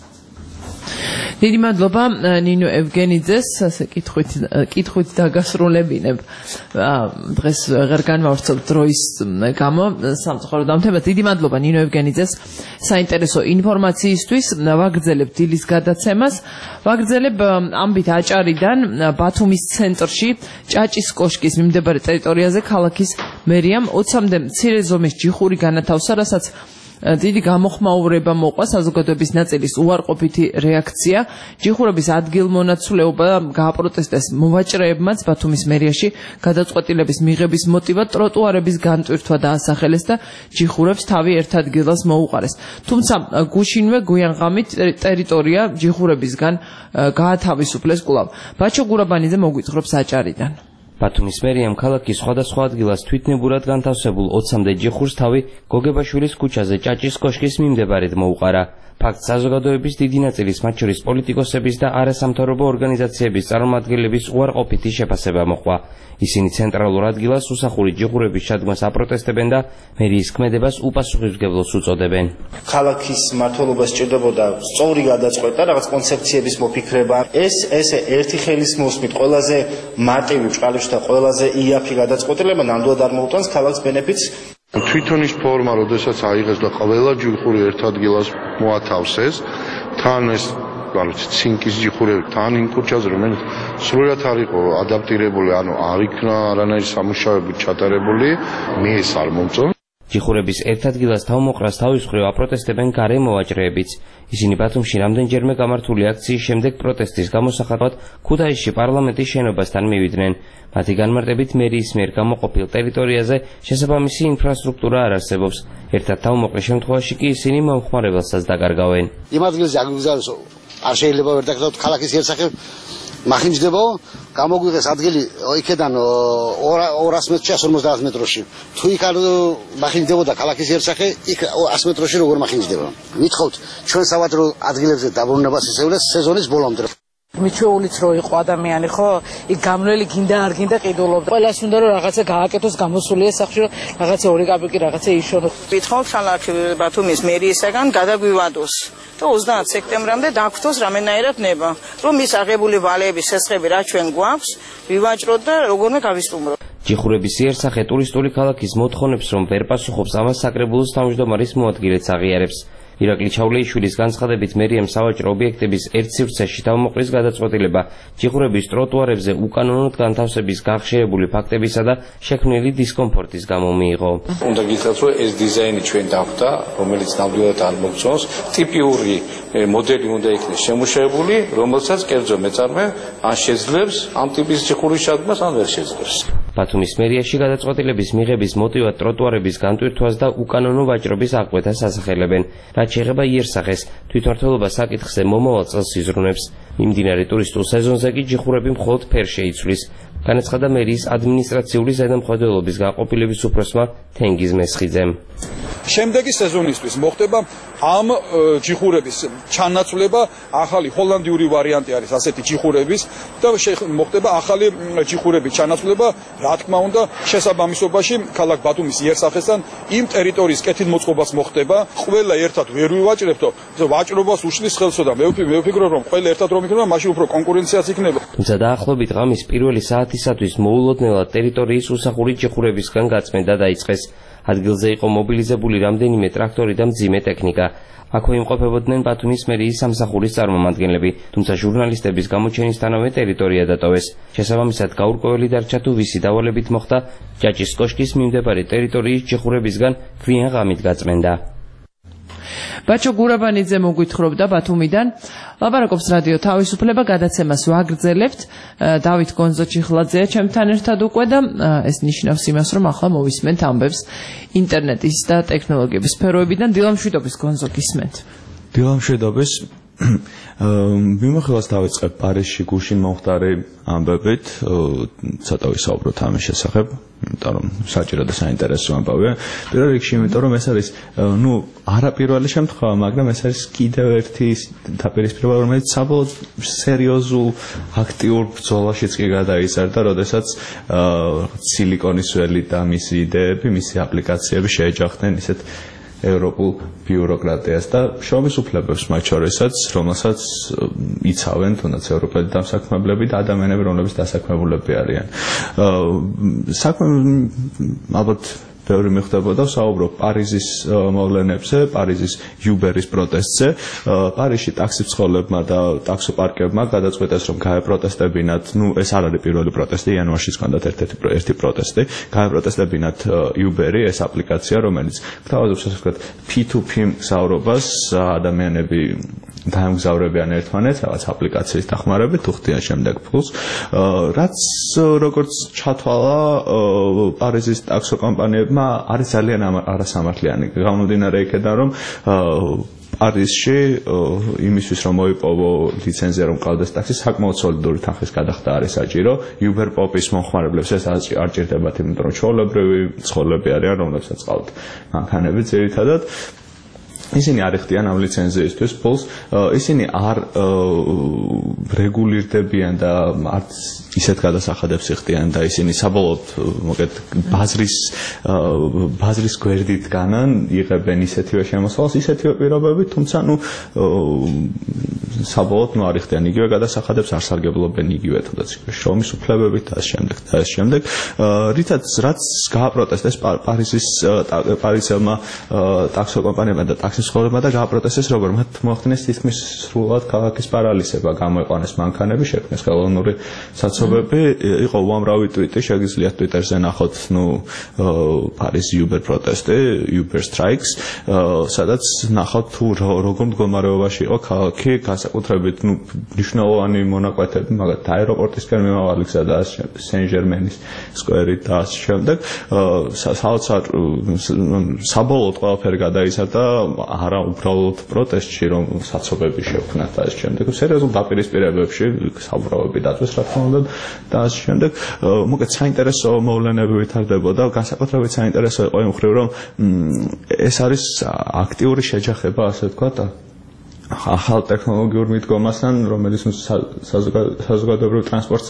დიდი მადლობა ნინო ევგენიძეს, ასე კითხვით კითხვით დაგასრულებინებ. დღეს აღარ განვავრცობ დროის გამო სამწუხაროდ ამ თემას. დიდი მადლობა ნინო ევგენიძეს საინტერესო ინფორმაციისთვის. ვაგრძელებ დილის გადაცემას. ვაგრძელებ ამბით აჭარიდან ბათუმის ცენტრში ჭაჭის კოშკის მიმდებარე ტერიტორიაზე ქალაქის მერიამ ოცამდე მცირე ზომის ჯიხური განათავსა, რასაც დიდი გამოხმაურება მოყვა საზოგადოების ნაწილის უარყოფითი რეაქცია. ჯიხურების ადგილმონაცვლეობა გააპროტესტეს მოვაჭრეებმაც ბათუმის მერიაში გადაწყვეტილების მიღების მოტივად ტროტუარების განტვირთვა დაასახელეს და ჯიხურებს თავი ერთ ადგილას მოუყარეს. თუმცა გუშინვე გვიანღამით ტერიტორია ჯიხურებისგან გაათავისუფლეს კვლავ. ბაჩო გურაბანიძე მოგვიწყობს აჭარიდან. ბათუმის მერიამ ქალაქის სხვადასხვა ადგილას თვითნებურად განთავსებულ ოცამდე ჯიხურს თავი გოგებაშვილის ქუჩაზე ჭაჭის კოშკის მიმდებარედ მოუყარა. ფაქტს საზოგადოების დიდი ნაწილის, მათ შორის პოლიტიკოსების და არასამთავრობო ორგანიზაციების წარმომადგენლების უარყოფითი შეფასება მოჰყვა. ისინი ცენტრალურ ადგილას უსახური ჯიხურების ჩადგმას აპროტესტებენ და მერიის ქმედებას უპასუხისმგებლოს უწოდებენ. ქალაქის მმართველობას სჭირდებოდა სწორი გადაწყვეტა, რაღაც კონცეფციების მოფიქრება. ეს ესე ერთი ხელის მოსმით ყველაზე მარტივი ბრალებს და ყველაზე იაფი გადაწყვეტილება ნამდვილად არ მოუტანს ქალაქს ბენეფიტს. თვითონ ის ფორმა, როდესაც აიღეს და ყველა ჯიხური ერთ ადგილას მოათავსეს, თან ეს განვიცი ცინკის ჯიხურები თან იმ ქუჩაზე, რომელიც სრულად არ იყო ადაპტირებული, ანუ არ იქნა არანაირი სამუშაოები ჩატარებული, მე ეს არ მომწონს. ჯიხურების ერთ ადგილას თავმოყრას თავის მხრივ აპროტესტებენ გარე მოვაჭრეებიც. ისინი ბათუმში რამდენჯერმე გამართული აქციის შემდეგ პროტესტის გამოსახატად ქუთაისში პარლამენტის შენობასთან მივიდნენ. მათი განმარტებით მერიის მიერ გამოყოფილ ტერიტორიაზე შესაბამისი ინფრასტრუქტურა არ არსებობს. ერთად თავმოყრის შემთხვევაში კი ისინი მომხმარებელსაც დაკარგავენ. იმ ადგილზე აგზავნოს არ შეიძლება ვერ დაგდოთ ქალაქის იერსახე მახინჯდება გამოგვიღეს ადგილი იქედან ორას მეტრში ასი ორმოცდაათ მეტროში თუ იქ არ მახინჯდებოდა ქალაქის იერსახე იქ ასი მეტროში როგორ მახინჯდება ვითხოვთ ჩვენ სავაჭრო ადგილებზე დაბრუნებას ისევლეს სეზონის ბოლომდე მიჩვეულიც რო იყო ადამიანი ხო იქ გამლელი გინდა არ გინდა ყიდულობდა ყველას უნდა რომ რაღაცა გააკეთოს გამოსულია სახში რომ რაღაცა ორი კაპიკი რაღაცა იშონოს ვითხოვთ ქალაქ ბათუმის მერიისაგან გადაგვივადოს და ოცდაათ სექტემბრამდე დაგვთოს რამენაირად ნება რომ ის აღებული ვალეების შესხები რა ჩვენ გვაქვს ვივაჭროთ და როგორმე გავისტუმროთ ჯიხურების იერსახე ტურისტული ქალაქის მოთხოვნებს რომ ვერ პასუხობს ამას საკრებულოს თავმჯდომარის მოადგილეც აღიარებს. ირაკლი ჩავლეიშვილის განცხადებით მერიამ სავაჭრო ობიექტების ერთ სივრცეში თავმოყრის გადაწყვეტილება ჯიხურების ტროტუარებზე უკანონოდ განთავსების გახშირებული ფაქტებისა და შექმნილი დისკომფორტის გამო მიიღო. უნდა გითხრათ რომ ეს დიზაინი ჩვენ დახვდა, რომელიც ნამდვილად არ მოგწონს, ტიპიური მოდელი უნდა იქნეს შემუშავებული, რომელსაც კერძო მეწარმე ან შეძლებს ამ ტიპის ჯიხურის ჩადგმას, ან ვერ შეძლებს. ბათუმის მერიაში გადაწყვეტილების მიღების მოტივად ტროტუარების განტვირთვას და უკანონო ვაჭრობის აღკვეთას ასახელებენ. რაც შეეხება იერსახეს, თვითმმართველობა საკითხზე მომავალ წელს იზრუნებს. მიმდინარე ტურისტულ სეზონზე კი ჯიხურები მხოლოდ ფერ შეიცვლის. განაცხადა მერიის ადმინისტრაციული ზედამხედველობის განყოფილების უფროსმა თენგიზ მესხიძემ. შემდეგი სეზონისთვის მოხდება ამ ჯიხურების ჩანაცვლება, ახალი ჰოლანდიური ვარიანტი არის ასეთი ჯიხურების და მოხდება ახალი ჯიხურების ჩანაცვლება, რა თქმა უნდა, შესაბამისობაში ქალაქ ბათუმის იერსახესთან იმ ტერიტორიის კეთილმოწყობას მოხდება, ყველა ერთად ვერ ვივაჭრებთო, ვაჭრობას უშლის ხელსო და მე ვფიქრობ, რომ ყველა ერთად რომ იქნება, მაშინ უფრო კონკურენციაც იქნება. თუმცა დაახლოებით ღამის პირველი საათისათვის მოულოდნელად ტერიტორიის უსახური ჯიხურებისგან გაწმენდა დაიწყეს. ადგილზე იყო მობილიზებული რამდენიმე ტრაქტორი და მძიმე ტექნიკა. აქვე იმყოფებოდნენ ბათუმის მერიის სამსახურის წარმომადგენლები, თუმცა ჟურნალისტების გამოჩენისთანავე ტერიტორია დატოვეს. შესაბამისად, გაურკვეველი დარჩა თუ ვისი დავალებით მოხდა ჭაჭის კოშკის მიმდებარე ტერიტორიის ჯიხურებისგან გვიან ღამით გაწმენდა. ბაჩო გურაბანიძე მოგვითხრობდა ბათუმიდან. ლაპარაკობს რადიო თავისუფლება, გადაცემას ვაგრძელებთ. დავით გონზო-ჩიხლაძეა ჩემთან ერთად უკვე და ეს ნიშნავს იმას, რომ ახლა მოვისმენთ ამბებს ინტერნეტის და ტექნოლოგიების სფეროებიდან. დილამშვიდობის გონზო, გისმენთ. დილამშვიდობის. მიმოხილვას დავიწყებ პარიზში გუშინ მომხდარი ამბებით, ცოტა ვისაუბროთ ამის შესახებ, იმიტომ რომ საჭირო და საინტერესო ამბავია. პირველ რიგში, იმიტომ რომ ეს არის, ну, არაპირველი შემთხვევა, მაგრამ ეს არის კიდევ ერთი დაპირისპირება, რომელიც საბოლოოდ სერიოზულ აქტიურ ბრძოლაშიც კი გადაიზარდა, როდესაც სილიკონის ველი და მისი იდეები, მისი აპლიკაციები შეეჯახდნენ ისეთ ევროპულ ბიუროკრატიას და შრომის უფლებებს მათ შორისაც, რომელსაც იცავენ თუნდაც ევროპელი დამსაქმებლები და ადამიანები, რომლებიც დასაქმებულები არიან. საქმე ალბათ ბევრი მიხვდებოდა, საუბრობ პარიზის მოვლენებზე, პარიზის იუბერის პროტესტზე. პარიზში ტაქსიფცხოვლებმა და ტაქსოპარკებმა გადაწყვეტეს, რომ გაეპროტესტებინათ, ну, ეს არ არის პირველი პროტესტი, იანვარში ჰქონდათ ერთ-ერთი ერთი პროტესტი, გაეპროტესტებინათ იუბერი, ეს აპლიკაცია, რომელიც გთავაზობს ასე ვთქვათ, P to P მგზავრობას, ადამიანები დაემგზავრებიან ერთმანეთს, რაღაც აპლიკაციის დახმარებით, თუ ხდიან შემდეგ ფულს, რაც როგორც ჩათვალა პარიზის ტაქსოკომპანიებმა არის ძალიან არასამართლიანი. გამომდინარე იქედან, რომ პარიზში იმისთვის რომ მოიპოვო ლიცენზია რომ ყავდეს ტაქსი, საკმაოდ სოლიდური თანხის გადახდა არის საჭირო. Uber Pop-ის მომხმარებლებს ეს არ ჭირდებათ, იმიტომ რომ ჩვეულებრივი ცხოველები არიან, რომლებსაც ყავთ მანქანები ძირითადად. ისინი არ იხდიან ამ ლიცენზიისთვის ფულს, ისინი არ რეგულირდებიან და არც ისეთ გადასახადებს იხდიან და ისინი საბოლოოდ მოკეთ ბაზრის ბაზრის გვერდით განან იღებენ ისეთივე შემოსავალს, ისეთივე პირობებით, თუმცა ნუ საბოლოოდ ნუ არ იხდიან იგივე გადასახადებს, არ სარგებლობენ იგივე თუნდაც შრომის უფლებებით და ამ შემდეგ და ამ შემდეგ, რითაც რაც გააპროტესტეს პარიზის პარიზელმა ტაქსოკომპანიებმა და ტაქსისხმოლებმა და გააპროტესტეს, როგორ მათ მოახდინეს თითქმის სრულად ქალაქის პარალიზება, გამოიყვანეს მანქანები, შექმნეს ხელოვნური საცობები, იყო უამრავი ტვიტი, შეგიძლიათ ტვიტერზე ნახოთ, ну, Paris Uber პროტესტი, Uber strikes, სადაც ნახავთ თუ როგორ მდგომარეობაში იყო ქალაქი, განსაკუთრებით, ну, მნიშვნელოვანი მონაკვეთები, მაგალითად აეროპორტისკენ მიმავალი გზა და სენ-ჟერმენის სკვერი და ამ შემდეგ, საოცარ საბოლოოდ ყველაფერი გადაიზარდა არა უბრალოდ პროტესტში, რომ საცობები შევქმნათ და ამ შემდეგ, სერიოზულ დაპირისპირებებში, საბრძოლოები დაწვეს, რა თქმა უნდა, და ამ შემდეგ, მოკეთ საინტერესო მოვლენები ვითარდებოდა, განსაკუთრებით საინტერესო იყო იმ მხრივ, რომ ეს არის აქტიური შეჯახება, ასე ვთქვათ, ახალ ტექნოლოგიურ მიდგომასთან, რომელიც საზოგადოებრივ ტრანსპორტს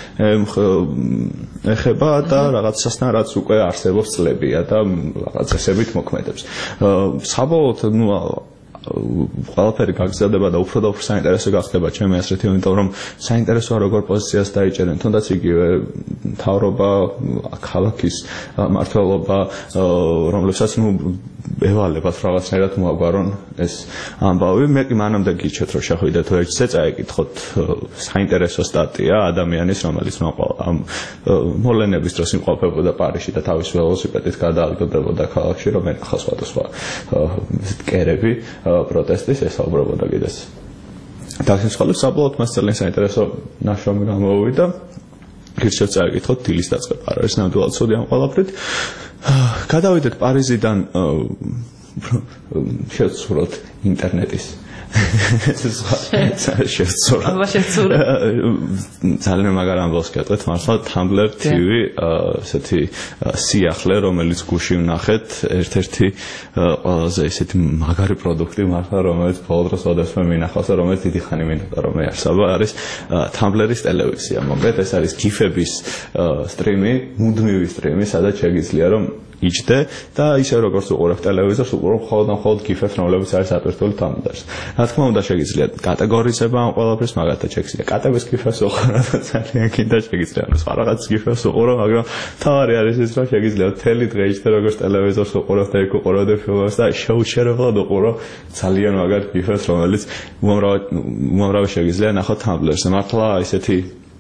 ეხება და რაღაცასთან, რაც უკვე არსებობს წლებია და რაღაც წესებით მოქმედებს. საბოლოოდ, ну, ყველაფერი გაგრძელდება და უფრო და უფრო საინტერესო გახდება ჩემი აზრით, იმიტომ რომ საინტერესოა როგორ პოზიციას დაიჭერენ, თუნდაც იგივე მთავრობა, ქალაქის მმართველობა, რომლებსაც ნუ ევალებათ რაღაცნაირად მოაგვარონ ეს ამბავი. მე კი მანამდე გიჩვენეთ, რომ შეხვიდეთ ვერჩზე, წაიკითხოთ საინტერესო სტატია ადამიანის, რომელიც ამ მოვლენების დროს იმყოფებოდა პარიზში და თავის ველოსიპედით გადაადგილდებოდა ქალაქში, რომ ეხლა სხვადასხვა კერები პროტესტის ესაუბრებოდა კიდეც. დაქსისხალოს საბოლოოდ მას ძალიან საინტერესო ნაშრომი გამოვიდა. გირჩევ წაიკითხოთ, დილის დაწყება არ არის ნამდვილად ცუდი ამ ყველაფრით. გადავიდეთ პარიზიდან შევცუროთ ინტერნეტის შევცუროთ ძალიან მაგარ ამბავს გეტყვით, მართლა Tumblr თი ვი ესეთი სიახლე, რომელიც გუში ვნახეთ, ერთ-ერთი ყველაზე ესეთი მაგარი პროდუქტი მართლა, რომელიც ბოლო დროს ოდესმე მინახავს და რომელიც დიდი ხანი მინდოდა რომ ეარსება, არის Tumblr-ის ტელევიზია. მომგეთ, ეს არის გიფების სტრიმი, მუდმივი სტრიმი, სადაც შეგიძლია რომ იჯდე და ისე როგორც უყურებ ტელევიზორს, უყურებ მხოლოდ და მხოლოდ გიფებს, რომლებიც არის აპირტული თამაშს. რა თქმა უნდა, შეგიძლია კატეგორიზება ამ ყველაფერს, მაგალითად შეგიძლია კატების გიფებს უყურო და ძალიან კიდე შეგიძლია სხვა რაღაც გიფებს უყურო, მაგრამ თავარი არის ის, რომ შეგიძლია მთელი დღე იჯდე როგორც ტელევიზორს უყურებ და იქ უყურო და ფილმებს და შეუჩერებლად უყურო ძალიან მაგარ გიფებს, რომელიც უამრავი შეგიძლია ნახოთ თამბლერზე. მართლა ისეთი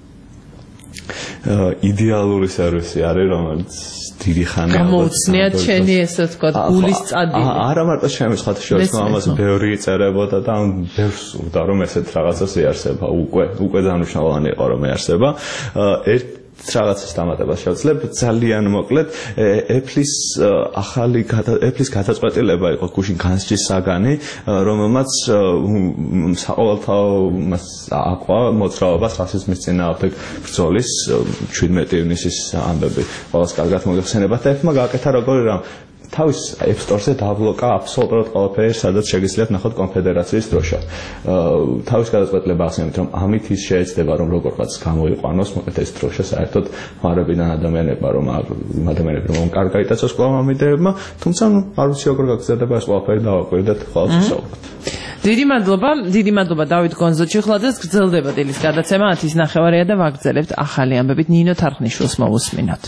იდეალური სერვისი არის, რომელიც დიდი ხანი გამოუცნიათ შენი ესე ვთქვათ გულის წადი. არა მარტო ჩემი სხვათა შორის, ამას ბევრი იწერებოდა და ამ ბევრს სურდა რომ ესეთ რაღაცას იარსება უკვე, უკვე დანიშნულოვანი იყო რომ იარსება. ერთ რაღაცას დამატებას შევძლებ ძალიან მოკლედ Apple-ის ახალი Apple-ის გადაწყვეტილება იყო გუშინ განსჯის საგანი, რომელმაც საყოველთაო აყვა მოძრაობას რასიზმის წინააღმდეგ ბრძოლის შვიდმეტი ივნისის ამბები. ყველას კარგად მოგეხსენებათ და Apple-მა გააკეთა როგორი რამ თავის App Store-ზე დაბლოკა აბსოლუტურად ყველაფერი, სადაც შეგიძლიათ ნახოთ კონფედერაციის დროშა. თავის გადაწყვეტილება ახსენებთ, რომ ამით ის შეეცდება, რომ როგორღაც გამოიყვანოს მოკლედ ეს დროშა საერთოდ ხმარებიდან ადამიანებმა, რომ ადამიანებმა რომ კარგ გაიტაცოს კვლავ ამ იდეებმა, თუმცა არ ვიცი როგორ გაგრძელდება ეს ყველაფერი დავაკვირდეთ ხოლმე ვსაუბრობთ. დიდი მადლობა, დიდი მადლობა დავით გონზოჩიხლაძეს. გრძელდება დილის გადაცემა ათის ნახევარია და ვაგრძელებთ ახალი ამბებით. ნინო თარხნიშვილს მოვუსმინოთ.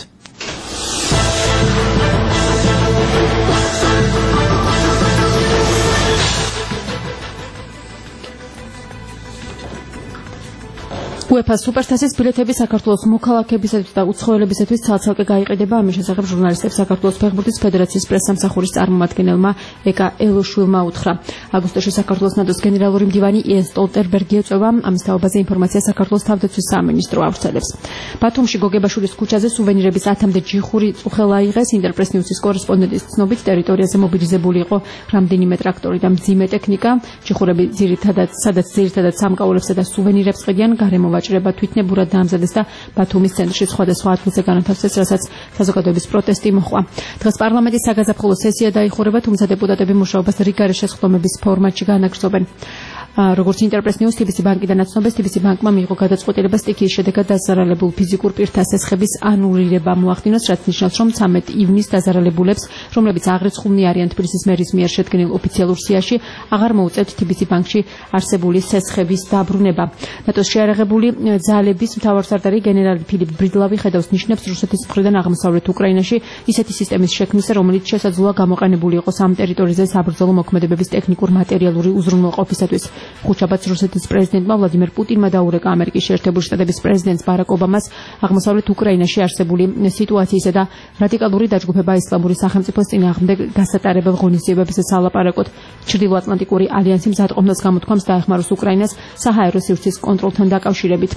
UEFA სუპერთასის ბილეთები საქართველოს მოქალაქეებისათვის და უცხოელებისათვის ცალ-ცალკე გაიყიდება. ამის შესახებ ჟურნალისტებს საქართველოს ფეხბურთის ფედერაციის პრესსამსახურის წარმომადგენელმა ეკა ელოშვილმა უთხრა. აგვისტოში საქართველოს ნატოს გენერალური მდივანი იენ სტოლტერბერგი ეწევა. ამის თაობაზე ინფორმაცია საქართველოს თავდაცვის სამინისტრო ავრცელებს. ბათუმში გოგებაშვილის ქუჩაზე სუვენირების ათამდე ჯიხური წუხელა იღეს. ინტერპრეს ნიუსის კორესპონდენტის ცნობით ტერიტორიაზე მობილიზებული იყო რამდენიმე ტრაქტორი და მძიმე ტექნიკა. ჯიხურები ძირითადად სადაც ძირითადად სამკაულებსა და სუვენირებს ყიდიან, გარემო ვაჭრება თვითნებურად დაამზადეს და ბათუმის ცენტრში სხვადასხვა ადგილზე განათავსეს, რასაც საზოგადოების პროტესტი მოჰყვა. დღეს პარლამენტის საგაზაფხულო სესია დაიხურება, თუმცა დეპუტატები მუშაობას რიგარი შესხდომების ფორმატში განაგრძობენ. როგორც ინტერპრეს ნიუს თბილისი ბანკიდან აცნობს, თბილისი ბანკმა მიიღო გადაწყვეტილება სტიქიის შედეგად დაზარალებულ ფიზიკურ პირთა სესხების ანულირება მოახდინოს, რაც ნიშნავს, რომ ცამეტ ივნისს დაზარალებულებს, რომლებიც აღრიცხულნი არიან თბილისის მერის მიერ შედგენილ ოფიციალურ სიაში, აღარ მოუწევთ თბილისი ბანკში არსებული სესხების დაბრუნება. ნატოს შეიარაღებული ძალების მთავარსარდალი გენერალი ფილიპ ბრიდლავი ხედავს ნიშნებს რუსეთის მხრიდან აღმოსავლეთ უკრაინაში ისეთი სისტემის შექმნისა, რომელიც შესაძლოა გამოყენებული იყოს ამ ტერიტორიაზე საბრძოლო მოქმედებების ტექნიკურ მატერიალური უზრუნველყოფისათვის. ხუთშაბათს რუსეთის პრეზიდენტმა ვლადიმერ პუტინმა დაურეკა ამერიკის შეერთებული შტატების პრეზიდენტს ბარაკ ობამას აღმოსავლეთ უკრაინაში არსებული სიტუაციისა და რადიკალური დაჯგუფება ისლამური სახელმწიფოს წინააღმდეგ გასატარებელ ღონისძიებებზე სალაპარაკოდ. ჩრდილოატლანტიკური ალიანსი მზადყოფნას გამოთქვამს დაეხმაროს უკრაინას საჰაერო სივრცის კონტროლთან დაკავშირებით.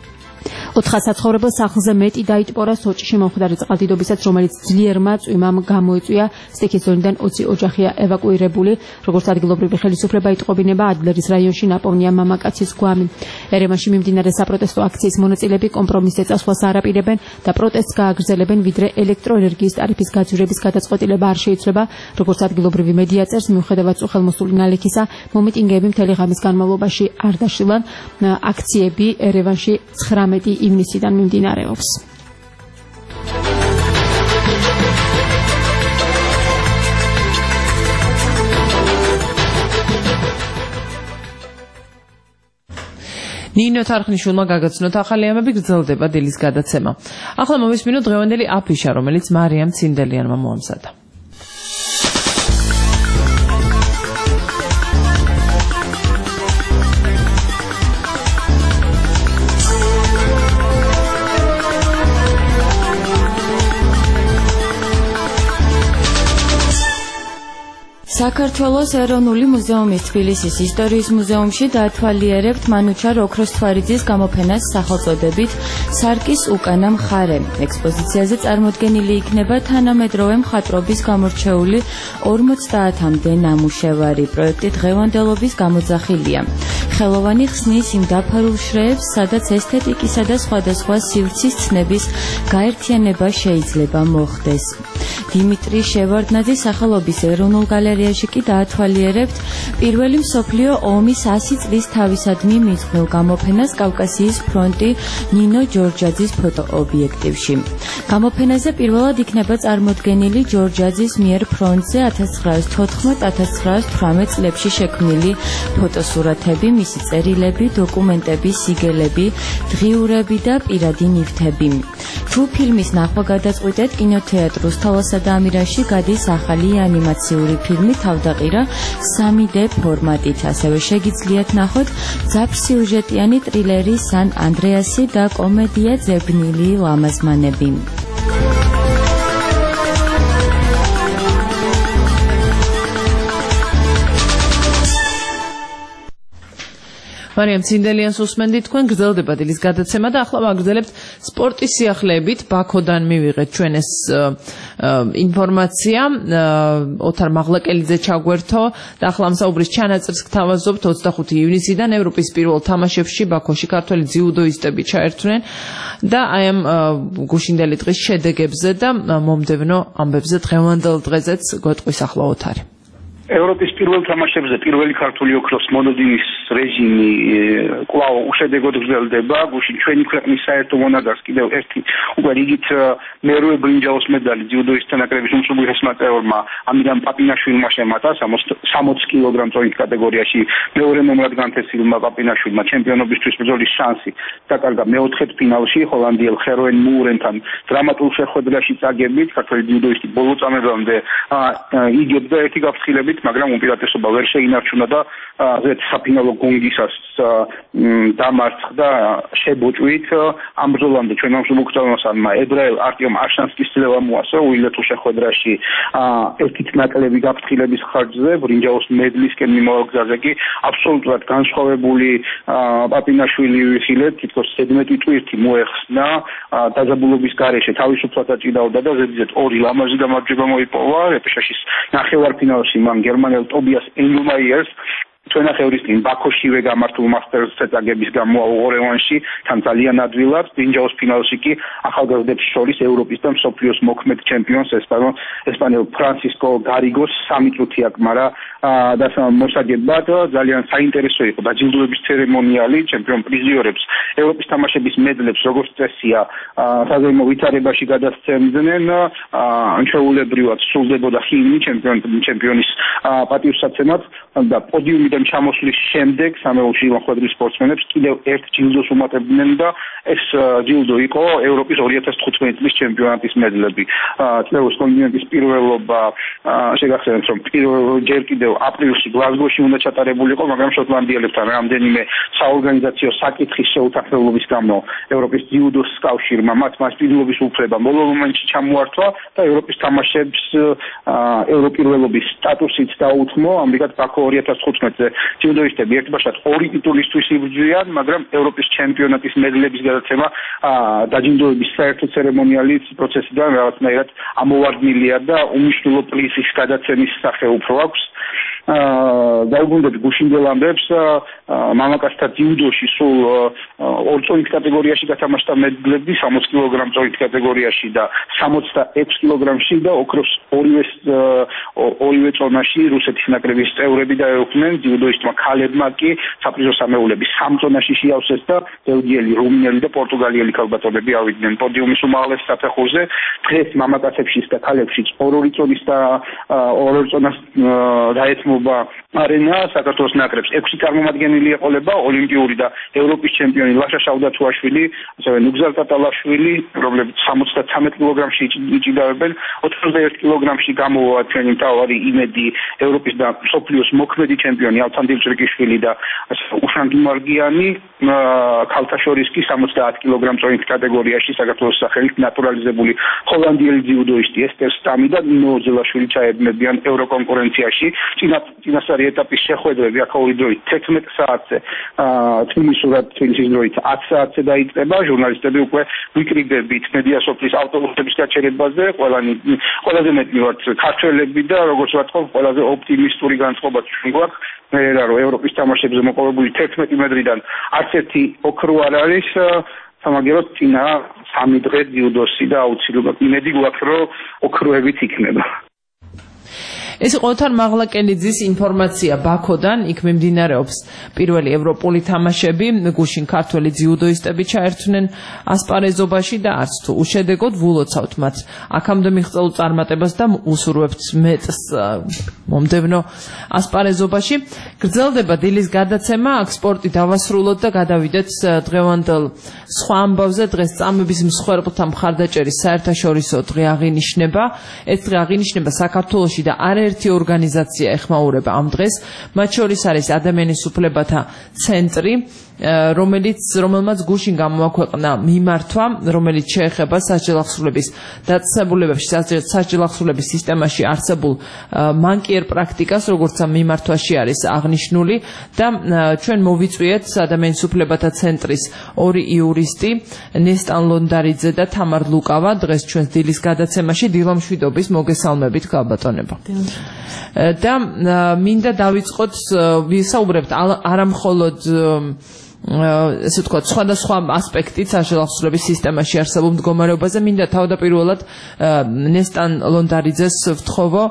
ოთხ საცხოვრებელ სახლზე მეტი დაიჭპორა სოჭში მომხდარი წყალდიდობისას, რომელიც ძლიერმა წვიმამ გამოიწვია. სტიქის ზონიდან ოცი ოჯახია ევაკუირებული. როგორც ადგილობრივი ხელისუფლება იტყობინება, ადლერის რაიონში ნაპოვნია მამაკაცის გვამი. ერევანში მიმდინარე საპროტესტო აქციის მონაწილეები კომპრომისზე წასვლას არ აპირებენ და პროტესტს გააგრძელებენ, ვიდრე ელექტროენერგიის ტარიფის გაძვირების გადაწყვეტილება არ შეიცვლება. როგორც ადგილობრივი მედია წერს, მიუხედავად უხელმოსული ნალექისა, მომიტინგეები მთელი ღამის განმავლობაში არ დაშლილან. აქციები ერევანში ცხრამეტი ივნისიდან მიმდინარეობს. ნინო თარხნიშვილმა გაგაცნოთ ახალი ამბები, გრძელდება დილის გადაცემა. ახლა მოვისმინოთ დღევანდელი აფიშა, რომელიც მარიამ ცინდელიანმა მოამზადა. საქართველოს ეროვნული მუზეუმის თბილისის ისტორიის მუზეუმში დაათვალიერებთ მანუჩარ ოქროსთვარიძის გამოფენას სახელწოდებით სარკის უკანა მხარე. ექსპოზიციაზე წარმოდგენილი იქნება თანამედროვე მხატვრობის გამორჩეული ორმოცდაათამდე ნამუშევარი. პროექტი დღევანდელობის გამოძახილია. ხელოვანი ხსნის იმ დაფარულ შრეებს, სადაც ესთეტიკისა და სხვადასხვა სივრცის ცნების გაერთიანება შეიძლება მოხდეს. დიმიტრი შევარდნაძის სახელობის ეროვნულ გალერეაში შემთხვევაში კი დაათვალიერებთ პირველი მსოფლიო ომის ასი წლის თავისადმი მიძღვნილ გამოფენას კავკასიის ფრონტი ნინო ჯორჯაძის ფოტოობიექტივში. გამოფენაზე პირველად იქნება წარმოდგენილი ჯორჯაძის მიერ ფრონტზე ათას ცხრაას თოთხმეტ ათას ცხრაას თვრამეტ წლებში შექმნილი ფოტოსურათები, მისი წერილები, დოკუმენტები, სიგელები, დღიურები და პირადი ნივთები. თუ ფილმის ნახვა გადაწყვიტეთ, კინოთეატრ რუსთაველსა და ამირანში გადის ახალი ანიმაციური ფილმი თავდაყირა სამი დე ფორმატით. ასევე შეგიძლიათ ნახოთ ძაფსიუჟეტიანი ტრილერი სან ანდრეასი და კომედია ძებნილი ლამაზმანები. მარიამ ცინდელიანს უსმენდით, თქვენ გრძელდება დილის გადაცემა და ახლა ვაგრძელებთ სპორტის სიახლეებით. ბაქოდან მივიღეთ ჩვენ ეს ინფორმაცია. ოთარ მაღლაკელიძე ჩაგვერთო და ახლა ამ საუბრის ჩანაწერს გთავაზობთ ოცდახუთი ივნისიდან ევროპის პირველ თამაშებში ბაქოში ქართველი ძიუდოისტები ჩაერთვნენ და აი ამ გუშინდელი დღის შედეგებზე და მომდევნო ამბებზე დღევანდელ დღეზეც გვეტყვის ახლა ოთარი. ევროპის პირველ თამაშებზე პირველი ქართული ოქროს მონოდინის რეჟიმი კვლავ უშედეგოდ გრძელდება. გუშინ ჩვენი ქვეყნის საერთო მონადარს კიდევ ერთი უკვე რიგით მერვე ბრინჯაოს მედალი ძიუდოისტთა ნაკრების უმსხვილეს მატეორმა ამირან პაპინაშვილმა შემატა სამოცი კილოგრამ წონით კატეგორიაში. მეორე ნომრად განთესილმა პაპინაშვილმა ჩემპიონობისთვის ბრძოლის შანსი დაკარგა მეოთხედფინალში ჰოლანდიელ ხეროენ მუურენთან დრამატულ შეხვედრაში წაგებით. ქართველი ძიუდოისტი ბოლო წამებამდე იგებდა ერთი გაფრთხილებით, მაგრამ უპირატესობა ვერ შეინარჩუნა და ზეთ საფინალო გონგისას დამარცხდა შებოჭვით. ამ ბრძოლამდე ჩვენმა მშობლოსანმა ებრაელ არტიომ არშანსკის ცდილება მოასწრო უილეთურ შეხვედრაში ერთით ნაკლები გაფრთხილების ხარჯზე. ბრინჯაოს მედლისკენ მიმავალ გზაზე კი აბსოლუტურად განსხვავებული პაპინაშვილი ვიხილეთ, თითქოს ზედმეტი ტვირთი მოეხსნა დაძაბულობის გარეშე თავისუფლად აჭიდაოდა და ზედიზედ ორი ლამაზი გამარჯვება მოიპოვა. რეპეშაჟის ნახევარფინალში მან გერმანელ ტობიას ენგლმაიერს ჩვენახევრის წინ ბაქოშივე გამართულ მასტერსზე წაგების გამო ორევანში თან ძალიან ადვილად. ბრინჯაოს ფინალში კი ახალგაზრდებს შორის ევროპის და მსოფლიოს მოქმედ ჩემპიონს ესპანელ ფრანსისკო გარიგოს სამი წუთი აკმარა და მოსაგებად ძალიან საინტერესო იყო დაჯილდოების ცერემონიალი. ჩემპიონ პრიზიორებს ევროპის თამაშების მედლებს როგორც წესია საზეიმო ვითარებაში გადასცემდნენ. ჩვეულებრივად სრულდებოდა ჰიმნი ჩემპიონის პატივსაცემად და პოდიუმიდან ჩამოსვლის შემდეგ სამეულში მოხვედრილ სპორტსმენებს კიდევ ერთ ჯილდოს უმატებდნენ და ეს ჯილდო იყო ევროპის ორი ათას თხუთმეტი წლის ჩემპიონატის მედლები. წლეულის კონტინენტის პირველობა შეგახსენებთ, რომ ჯერ კიდევ აპრილში გლაზგოში უნდა ჩატარებულიყო, მაგრამ შოტლანდიელებთან რამდენიმე საორგანიზაციო საკითხის შეუთანხმებლობის გამო ევროპის ძიუდოს კავშირმა მათ მასპინძლობის უფლება ბოლო მომენტში ჩამოართვა და ევროპის თამაშებს ევროპირველობის სტატუსით დაუთმო. ამრიგად ბაქო ორი ათას თხუთმეტზე ძიუდოისტები ერთბაშად ორი ტიტულისთვის იბრძვიან, მაგრამ ევროპის ჩემპიონატის მედლების გადაცემა დაჯილდოების საერთო ცერემონიალის პროცესიდან რაღაცნაირად ამოვარდნილია და უმნიშვნელო პრიზის გადაცემის სახე უფრო აქვს. დაუბრუნდეთ გუშინდელ ამბებს. მამაკაცთა ძიუდოში სულ ორ წონით კატეგორიაში გათამაშდა მედლები სამოცი კილოგრამ წონით კატეგორიაში და სამოცდაექვსი კილოგრამში და ოქროს ორივე ორივე წონაში რუსეთის ნაკრების წევრები დაეუფლნენ. ძიუდოისტმა ქალებმა კი საპრიზო სამეულები სამ წონაში შეავსეს და ბელგიელი, რუმინელი და პორტუგალიელი ქალბატონები ავიდნენ პოდიუმის უმაღლეს საფეხურზე. დღეს მამაკაცებშიც და ქალებშიც ორ-ორი წონის და ორ-ორი წონას დაეთმობა არენა. საქართველოს ნაკრებს ექვსი წარმომადგენელი ეყოლება, ოლიმპიური და ევროპის ჩემპიონი ლაშა შავდათუაშვილი, ასევე ნუგზარ ტატალაშვილი, რომლებიც სამოცდათამეტ კილოგრამში იჭიდავენ. ოცდაერთ კილოგრამში გამოვა ჩვენი მთავარი იმედი ევროპის და მსოფლიოს მოქმედი ჩემპიონი ალთან დილჭრიკიშვილი და უშან გიმარგიანი. ქალთა შორის კი სამოცდაათ კილოგრამ წონით კატეგორიაში საქართველოს სახელით ნატურალიზებული ჰოლანდიელი ძიუდოისტი ესტერ სტამი და ნინო ოზელაშვილი ჩაებნებიან ევროკონკურენციაში. წინასწარი ეტაპის შეხვედრები აქაური დროით თერთმეტ საათზე, თბილისურად თბილისის დროით ათ საათზე დაიწყება. ჟურნალისტები უკვე ვიკრიბებით მედია სოფლის ავტობუსების გაჩერებაზე. ყველაზე მეტი ვართ ქართველები და როგორც ვთქვა, ყველაზე ოპტიმისტური განწყობა ჩვენ გვაქვს. მერე რომ ევროპის თამაშებზე მოპოვებული თერთმეტი მეტრიდან არც ერთი ოქრო არ არის. სამაგეროდ წინა სამი დღე ძიუდოსი და აუცილებლად იმედი გვაქვს, რომ ოქროებიც იქნება. ეს იყო ოთარ მაღლაკელიძის ინფორმაცია ბაქოდან, იქ მიმდინარეობს პირველი ევროპული თამაშები, გუშინ ქართველი ძიუდოისტები ჩაერთვნენ ასპარეზობაში და არც თუ უშედეგოდ ვულოცავთ მათ აქამდე მიღწეულ წარმატებას და უსურვებთ მეტს მომდევნო ასპარეზობაში. გრძელდება დილის გადაცემა, აქ სპორტი დავასრულოთ და გადავიდეთ დღევანდელ სხვა ამბავზე. დღეს წამების მსხვერპლთა მხარდაჭერის საერთაშორისო დღე აღინიშნება. ეს დღე აღინიშნება საქართველოში და არაერთი ორგანიზაცია ეხმაურება ამ დღეს. მათ შორის არის ადამიანის უფლებათა ცენტრი, რომელიც რომელმაც გუშინ გამოაქვეყნა მიმართვა, რომელიც შეეხება სასჯელახსრულების დაწესებულებებში, სასჯელახსრულების სისტემაში არსებულ მანკიერ პრაქტიკას, როგორც ამ მიმართვაში არის აღნიშნული და ჩვენ მოვიწვიეთ ადამიანის უფლებათა ცენტრის ორი იურისტი, ნესტან ლონდარიძე და თამარ ლუკავა დღეს ჩვენს დილის გადაცემაში. დილამშვიდობის, მოგესალმებით გაბატონებო. და მინდა დავიწყოთ, ვისაუბრებთ არამხოლოდ ესე ვთქვათ, სხვადასხვა ასპექტით სასჯელახსრულების სისტემაში არსებულ მდგომარეობაზე. მინდა თავდაპირველად ნესტან ლონდარიძეს ვთხოვო,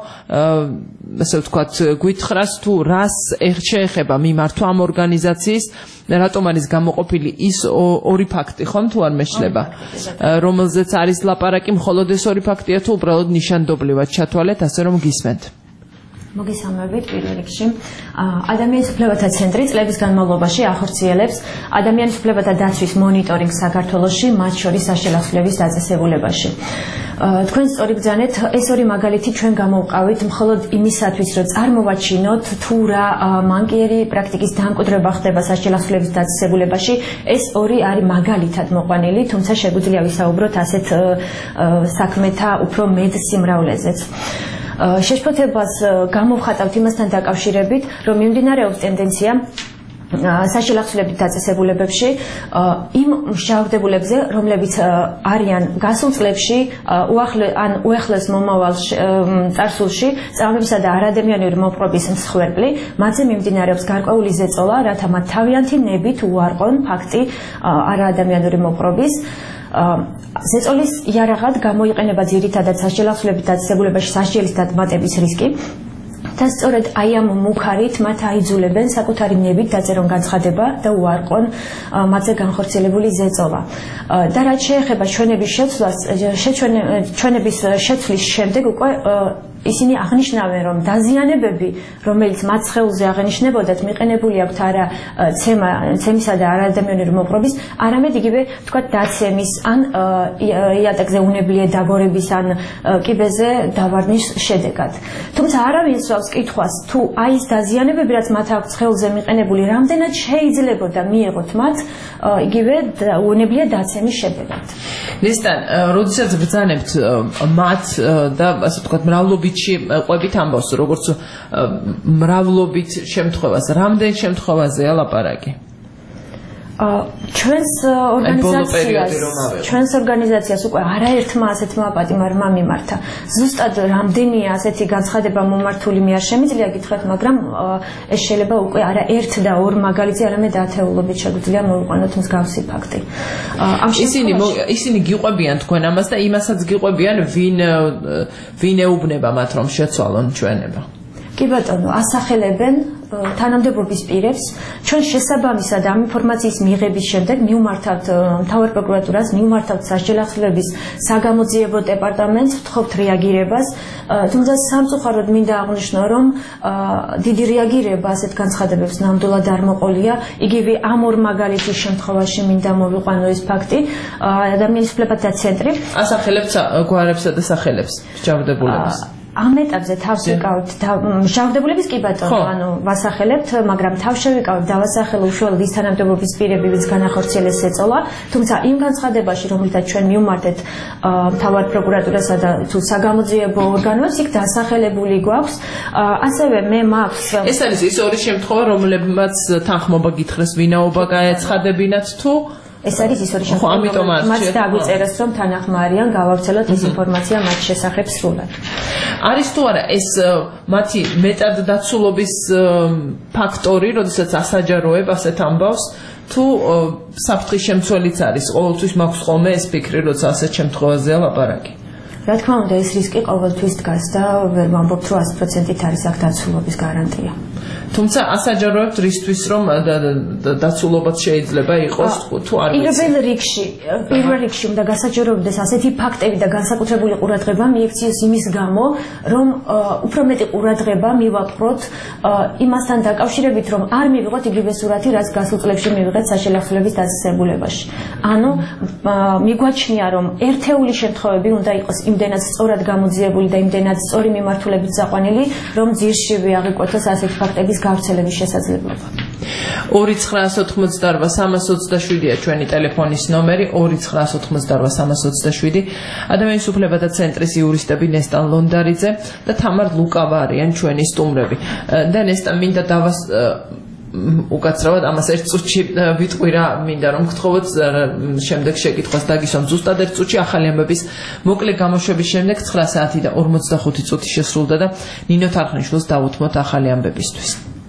ესე ვთქვათ, გვითხრას თუ რას შეეხება მიმართვა ამ ორგანიზაციის, რატომ არის გამოყოფილი ის ორი ფაქტი, ხომ თუ არ მეშლება, რომელზეც არის ლაპარაკი, მხოლოდ ეს ორი ფაქტია თუ უბრალოდ ნიშანდობლივად ჩათვალეთ, ასე რომ გისმენთ. მოგესალმებით პირველ რიგში. ადამიანის უფლებათა ცენტრი წლების განმავლობაში ახორციელებს ადამიანის უფლებათა დაცვის მონიტორინგს საქართველოში, მათ შორის სასჯელახსრულების დაწესებულებაში. თქვენ სწორი ბრძანეთ, ეს ორი მაგალითი ჩვენ გამოვყავით მხოლოდ იმისათვის, რომ წარმოვაჩინოთ თუ რა მანკიერი პრაქტიკის დამკვიდრება ხდება სასჯელახსრულების დაწესებულებაში. ეს ორი არის მაგალითად მოყვანილი, თუმცა შეგვიძლია ვისაუბროთ ასეთ საქმეთა უფრო მეტ სიმრავლეზეც. შეშფოთებას გამოვხატავთ იმასთან დაკავშირებით, რომ მიმდინარეობს ტენდენცია სასჯელახსრულების დაწესებულებებში იმ მშავდებულებზე, რომლებიც არიან გასულ წლებში ან უახლეს მომავალ წარსულში წამებისა და არადამიანური მოპყრობის მსხვერპლი, მათზე მიმდინარეობს გარკვეული ზეწოლა, რათა მათ თავიანთი ნებით უარყონ ფაქტი არაადამიანური მოპყრობის. ზეწოლის იარაღად გამოიყენება ძირითადად სასჯელახსრულების დაწესებულებაში სასჯელის დატბატების რისკი და სწორედ აი ამ მუქარით მათ აიძულებენ საკუთარი ნებით დაწერონ განცხადება და უარყონ მათზე განხორციელებული ზეწოლა. და რაც შეეხება ჩვენების შეცვლას, ჩვენების შეცვლის შემდეგ უკვე ისინი აღნიშნავენ, რომ დაზიანებები, რომელიც მათ სხეულზე აღენიშნებოდათ, მიყენებული აქვთ არა ცემისა და არაადამიანური მოპყრობის, არამედ იგივე თქვათ დაცემის ან იატაკზე უნებლიე დაგორების ან კიბეზე დავარდნის შედეგად. თუმცა არავინ სვავს კითხვას, თუ აი ეს დაზიანებები, რაც მათ აქვთ სხეულზე მიყენებული, რამდენად შეიძლებოდა მიეღოთ მათ იგივე უნებლიე დაცემის შედეგად. ნესტან, როდესაც ბრძანებთ მათ და ასე ვთქვათ, მრავლობით ყვებით ამბავს, როგორც მრავლობით შემთხვევას, რამდენ შემთხვევაზეა ლაპარაკი? ჩვენს ორგანიზაციას ჩვენს ორგანიზაციას უკვე არაერთმა ასეთმა პატიმარმა მიმართა. ზუსტად რამდენია ასეთი განცხადება მომართული მე არ შემიძლია გითხრათ, მაგრამ ეს შეიძლება უკვე არა ერთ და ორ მაგალითი, არამედ ათეულობით შეგვიძლია მოვიყვანოთ მსგავსი ფაქტი. ისინი ისინი გიყვებიან თქვენ ამას და იმასაც გიყვებიან, ვინ ვინ ეუბნება მათ რომ შეცვალონ ჩვენება. კი ბატონო, ასახელებენ თანამდებობის პირებს. ჩვენ შესაბამისად ამ ინფორმაციის მიღების შემდეგ მივმართავთ მთავარ პროკურატურას, მივმართავთ სასჯელახსრულების საგამოძიებო დეპარტამენტს, ვთხოვთ რეაგირებას. თუმცა სამწუხაროდ მინდა აღნიშნო, რომ დიდი რეაგირება ასეთ განცხადებებს ნამდვილად არ მოყოლია. იგივე ამ ორ მაგალითის შემთხვევაში მინდა მოვიყვანო ეს ფაქტი. ადამიანის უფლებათა ცენტრი ასახელებთ გვარებსა და სახელებს მსჯავრდებულებას. ამ ეტაპზე თავს ვიკავებთ მსჯავრდებულების კი ბატონო, ანუ ვასახელებთ, მაგრამ თავს შევიკავებთ დავასახელო უშუალოდ ის თანამდებობის პირები, ვინც განახორციელეს ზეწოლა, თუმცა იმ განცხადებაში, რომელთაც ჩვენ მივმართეთ მთავარ პროკურატურასა და თუ საგამოძიებო ორგანოებს, იქ დასახელებული გვაქვს. ასევე მე მაქვს ეს არის ის ორი შემთხვევა, რომლებმაც თანხმობა გითხრეს, ვინაობა გაეცხადებინათ თუ ეს არის ის ორი შემთხვევა, მათ დაგვიწერეს, რომ თანახმა არიან, გავავრცელოთ ეს ინფორმაცია მათ შესახებ სრულად. არის თუ არა ეს მათი მეტად დაცულობის ფაქტორი, როდესაც ასაჯაროებ ასეთ ამბავს, თუ საფრთხის შემცველიც არის, ყოველთვის მაქვს ხოლმე ეს ფიქრი, როცა ასეთ შემთხვევაზეა ლაპარაკი. რა თქმა უნდა ეს რისკი ყოველთვის დგას და ვერ ვამბობთ რომ one hundred percent არის აქ დაცულობის გარანტია. თუმცა ასაჯაროებთ რისთვის რომ დაცულობაც შეიძლება იყოს თუ არ ვიცი. პირველ რიგში, პირველ რიგში უნდა გასაჯაროებდეს ასეთი ფაქტები და განსაკუთრებული ყურადღება მიექციეს იმის გამო, რომ უფრო მეტი ყურადღება მივაპყროთ იმასთან დაკავშირებით, რომ არ მივიღოთ იგივე სურათი, რაც გასულ წლებში მივიღეთ საშელახსულების დაწესებულებაში. ანუ მიგვაჩნია, რომ ერთეული შემთხვევები უნდა იყოს იმდენად სწორად გამოძიებული და იმდენად სწორი მიმართულებით საყვანილი, რომ ძირშივე აღიკვეთოს ასეთი ფაქტების გავრცელების შესაძლებლობა. ორი ცხრაას ოთხმოცდაარბა სამას ოცდაშვიდია ჩვენი ტელეფონის ნომერი ორი ცხრაას ოთხმოცდაარბა სამას ოცდაშვიდი. ადამიანის უფლებათა ცენტრის იურისტები ნესტან ლონდარიძე და თამარ ლუკავა არიან ჩვენი სტუმრები. და ნესტან მინდა დავას უკაცრავად ამას ერთ წუთში ვიტყვი რა მინდა რომ გთხოვოთ შემდეგ შეკითხვას დაგისვამ ზუსტად ერთ წუთში ახალი ამბების მოკლე გამოშვების შემდეგ ცხრა საათი და ორმოცდახუთი წუთი შესრულდა და ნინო თარხნიშვილს დავუთმოთ ახალი ამბებისთვის.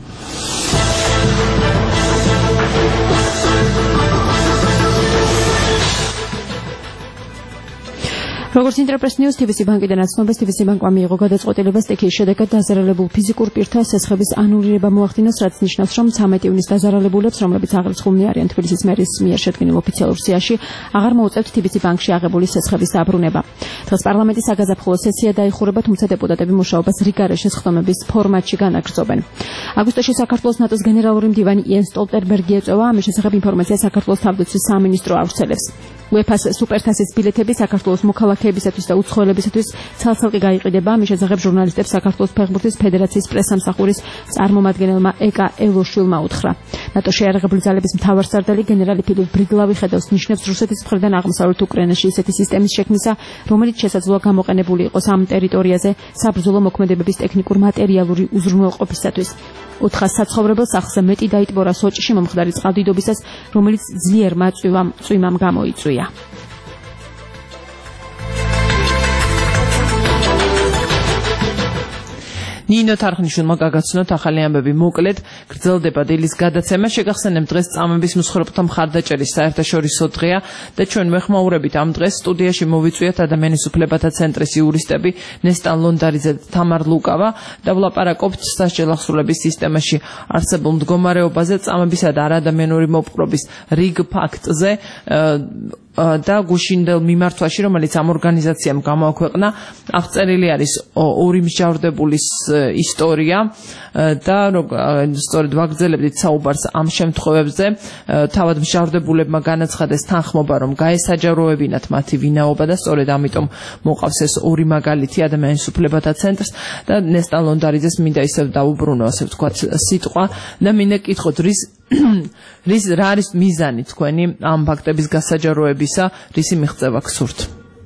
როგორც ინტერპრეს ნიუს თბილისი ბანკიდან აცნობას თბილისი ბანკმა მიიღო გადაწყვეტილება სტექიის შედეგად დაზარალებულ ფიზიკურ პირთა სესხების ანულირება მოახდინოს, რაც ნიშნავს, რომ ცამეტი ივნის დაზარალებულებს, რომლებიც აღრიცხულნი არიან თბილისის მერის მიერ შედგენილ ოფიციალურ სიაში, აღარ მოუწევთ თბილისი ბანკში აღებული სესხების დაბრუნება. დღეს პარლამენტის საგაზაფხულო სესია დაიხურება, თუმცა დეპუტატები მუშაობას რიგარეშე სხდომების ფორმატში განაგრძობენ. აგვისტოში საქართველოს ნატოს გენერალური მდივანი იენ სტოლტენბერგი ეწევა, ამის შესახებ ინფორმაცია საქართველოს თავდაცვის სამინისტრო ავრცელებს. უეფას სუპერთასის ბილეთები საქართველოს მოქალაქეებისათვის და უცხოელებისათვის ცალ-ცალკე გაიყიდება. ამის შესახებ ჟურნალისტებს საქართველოს ფეხბურთის ფედერაციის პრესსამსახურის წარმომადგენელმა ეკა ელოშვილმა უთხრა. ნატო შეიარაღებული ძალების მთავარსარდალი გენერალი ფილიპ ბრიდლავი ხედავს ნიშნებს რუსეთის მხრიდან აღმოსავლეთ უკრაინაში ისეთი სისტემის შექმნისა, რომელიც შესაძლოა გამოყენებული იყოს ამ ტერიტორიაზე საბრძოლო მოქმედებების ტექნიკურ მატერიალური უზრუნველყოფისათვის. ოთხას საცხოვრებელ სახლზე მეტი დაიტბორა სოჭში მომხდარი წყალდიდობისას, რომელიც ძლიერ მაწვივამ წვიმამ გამოიწვია. ნინო თარხნიშვილმა გაგაცნოთ ახალი ამბები. მოკლედ გრძელდება დილის გადაცემა. შეგახსენებთ დღეს წამების მსხვერპლთა მხარდაჭერის საერთაშორისო დღეა და ჩვენ ვეხმაურებით ამ დღეს სტუდიაში მოვიწვიეთ ადამიანის უფლებათა ცენტრის იურისტები ნესტან ლონდარიძე და თამარ ლუკავა და ვლაპარაკობთ საშელახსულების სისტემაში არსებულ მდგომარეობაზე, წამებისა და არადამიანური მოპყრობის რიგ ფაქტზე და გუშინდელ მიმართვაში, რომელიც ამ ორგანიზაციამ გამოაქვეყნა. აღწერილი არის ორი მსჯავრდებულის ისტორია და სწორედ ვაგრძელებდით საუბარს ამ შემთხვევებზე. თავად მსჯავრდებულებმა განაცხადეს თანხმობა, რომ გაესაჯაროებინათ მათი ვინაობა და სწორედ ამიტომ მოყავს ეს ორი მაგალითი ადამიანის უფლებათა ცენტრს და ნესტან ლონდარიძეს მინდა ისევ დაუბრუნო, ასე ვთქვათ, სიტყვა და მინდა კითხოთ, რის რის რა არის მიზანი თქვენი ამ ფაქტების გასაჯაროებისა, რისი მიღწევა გსურთ?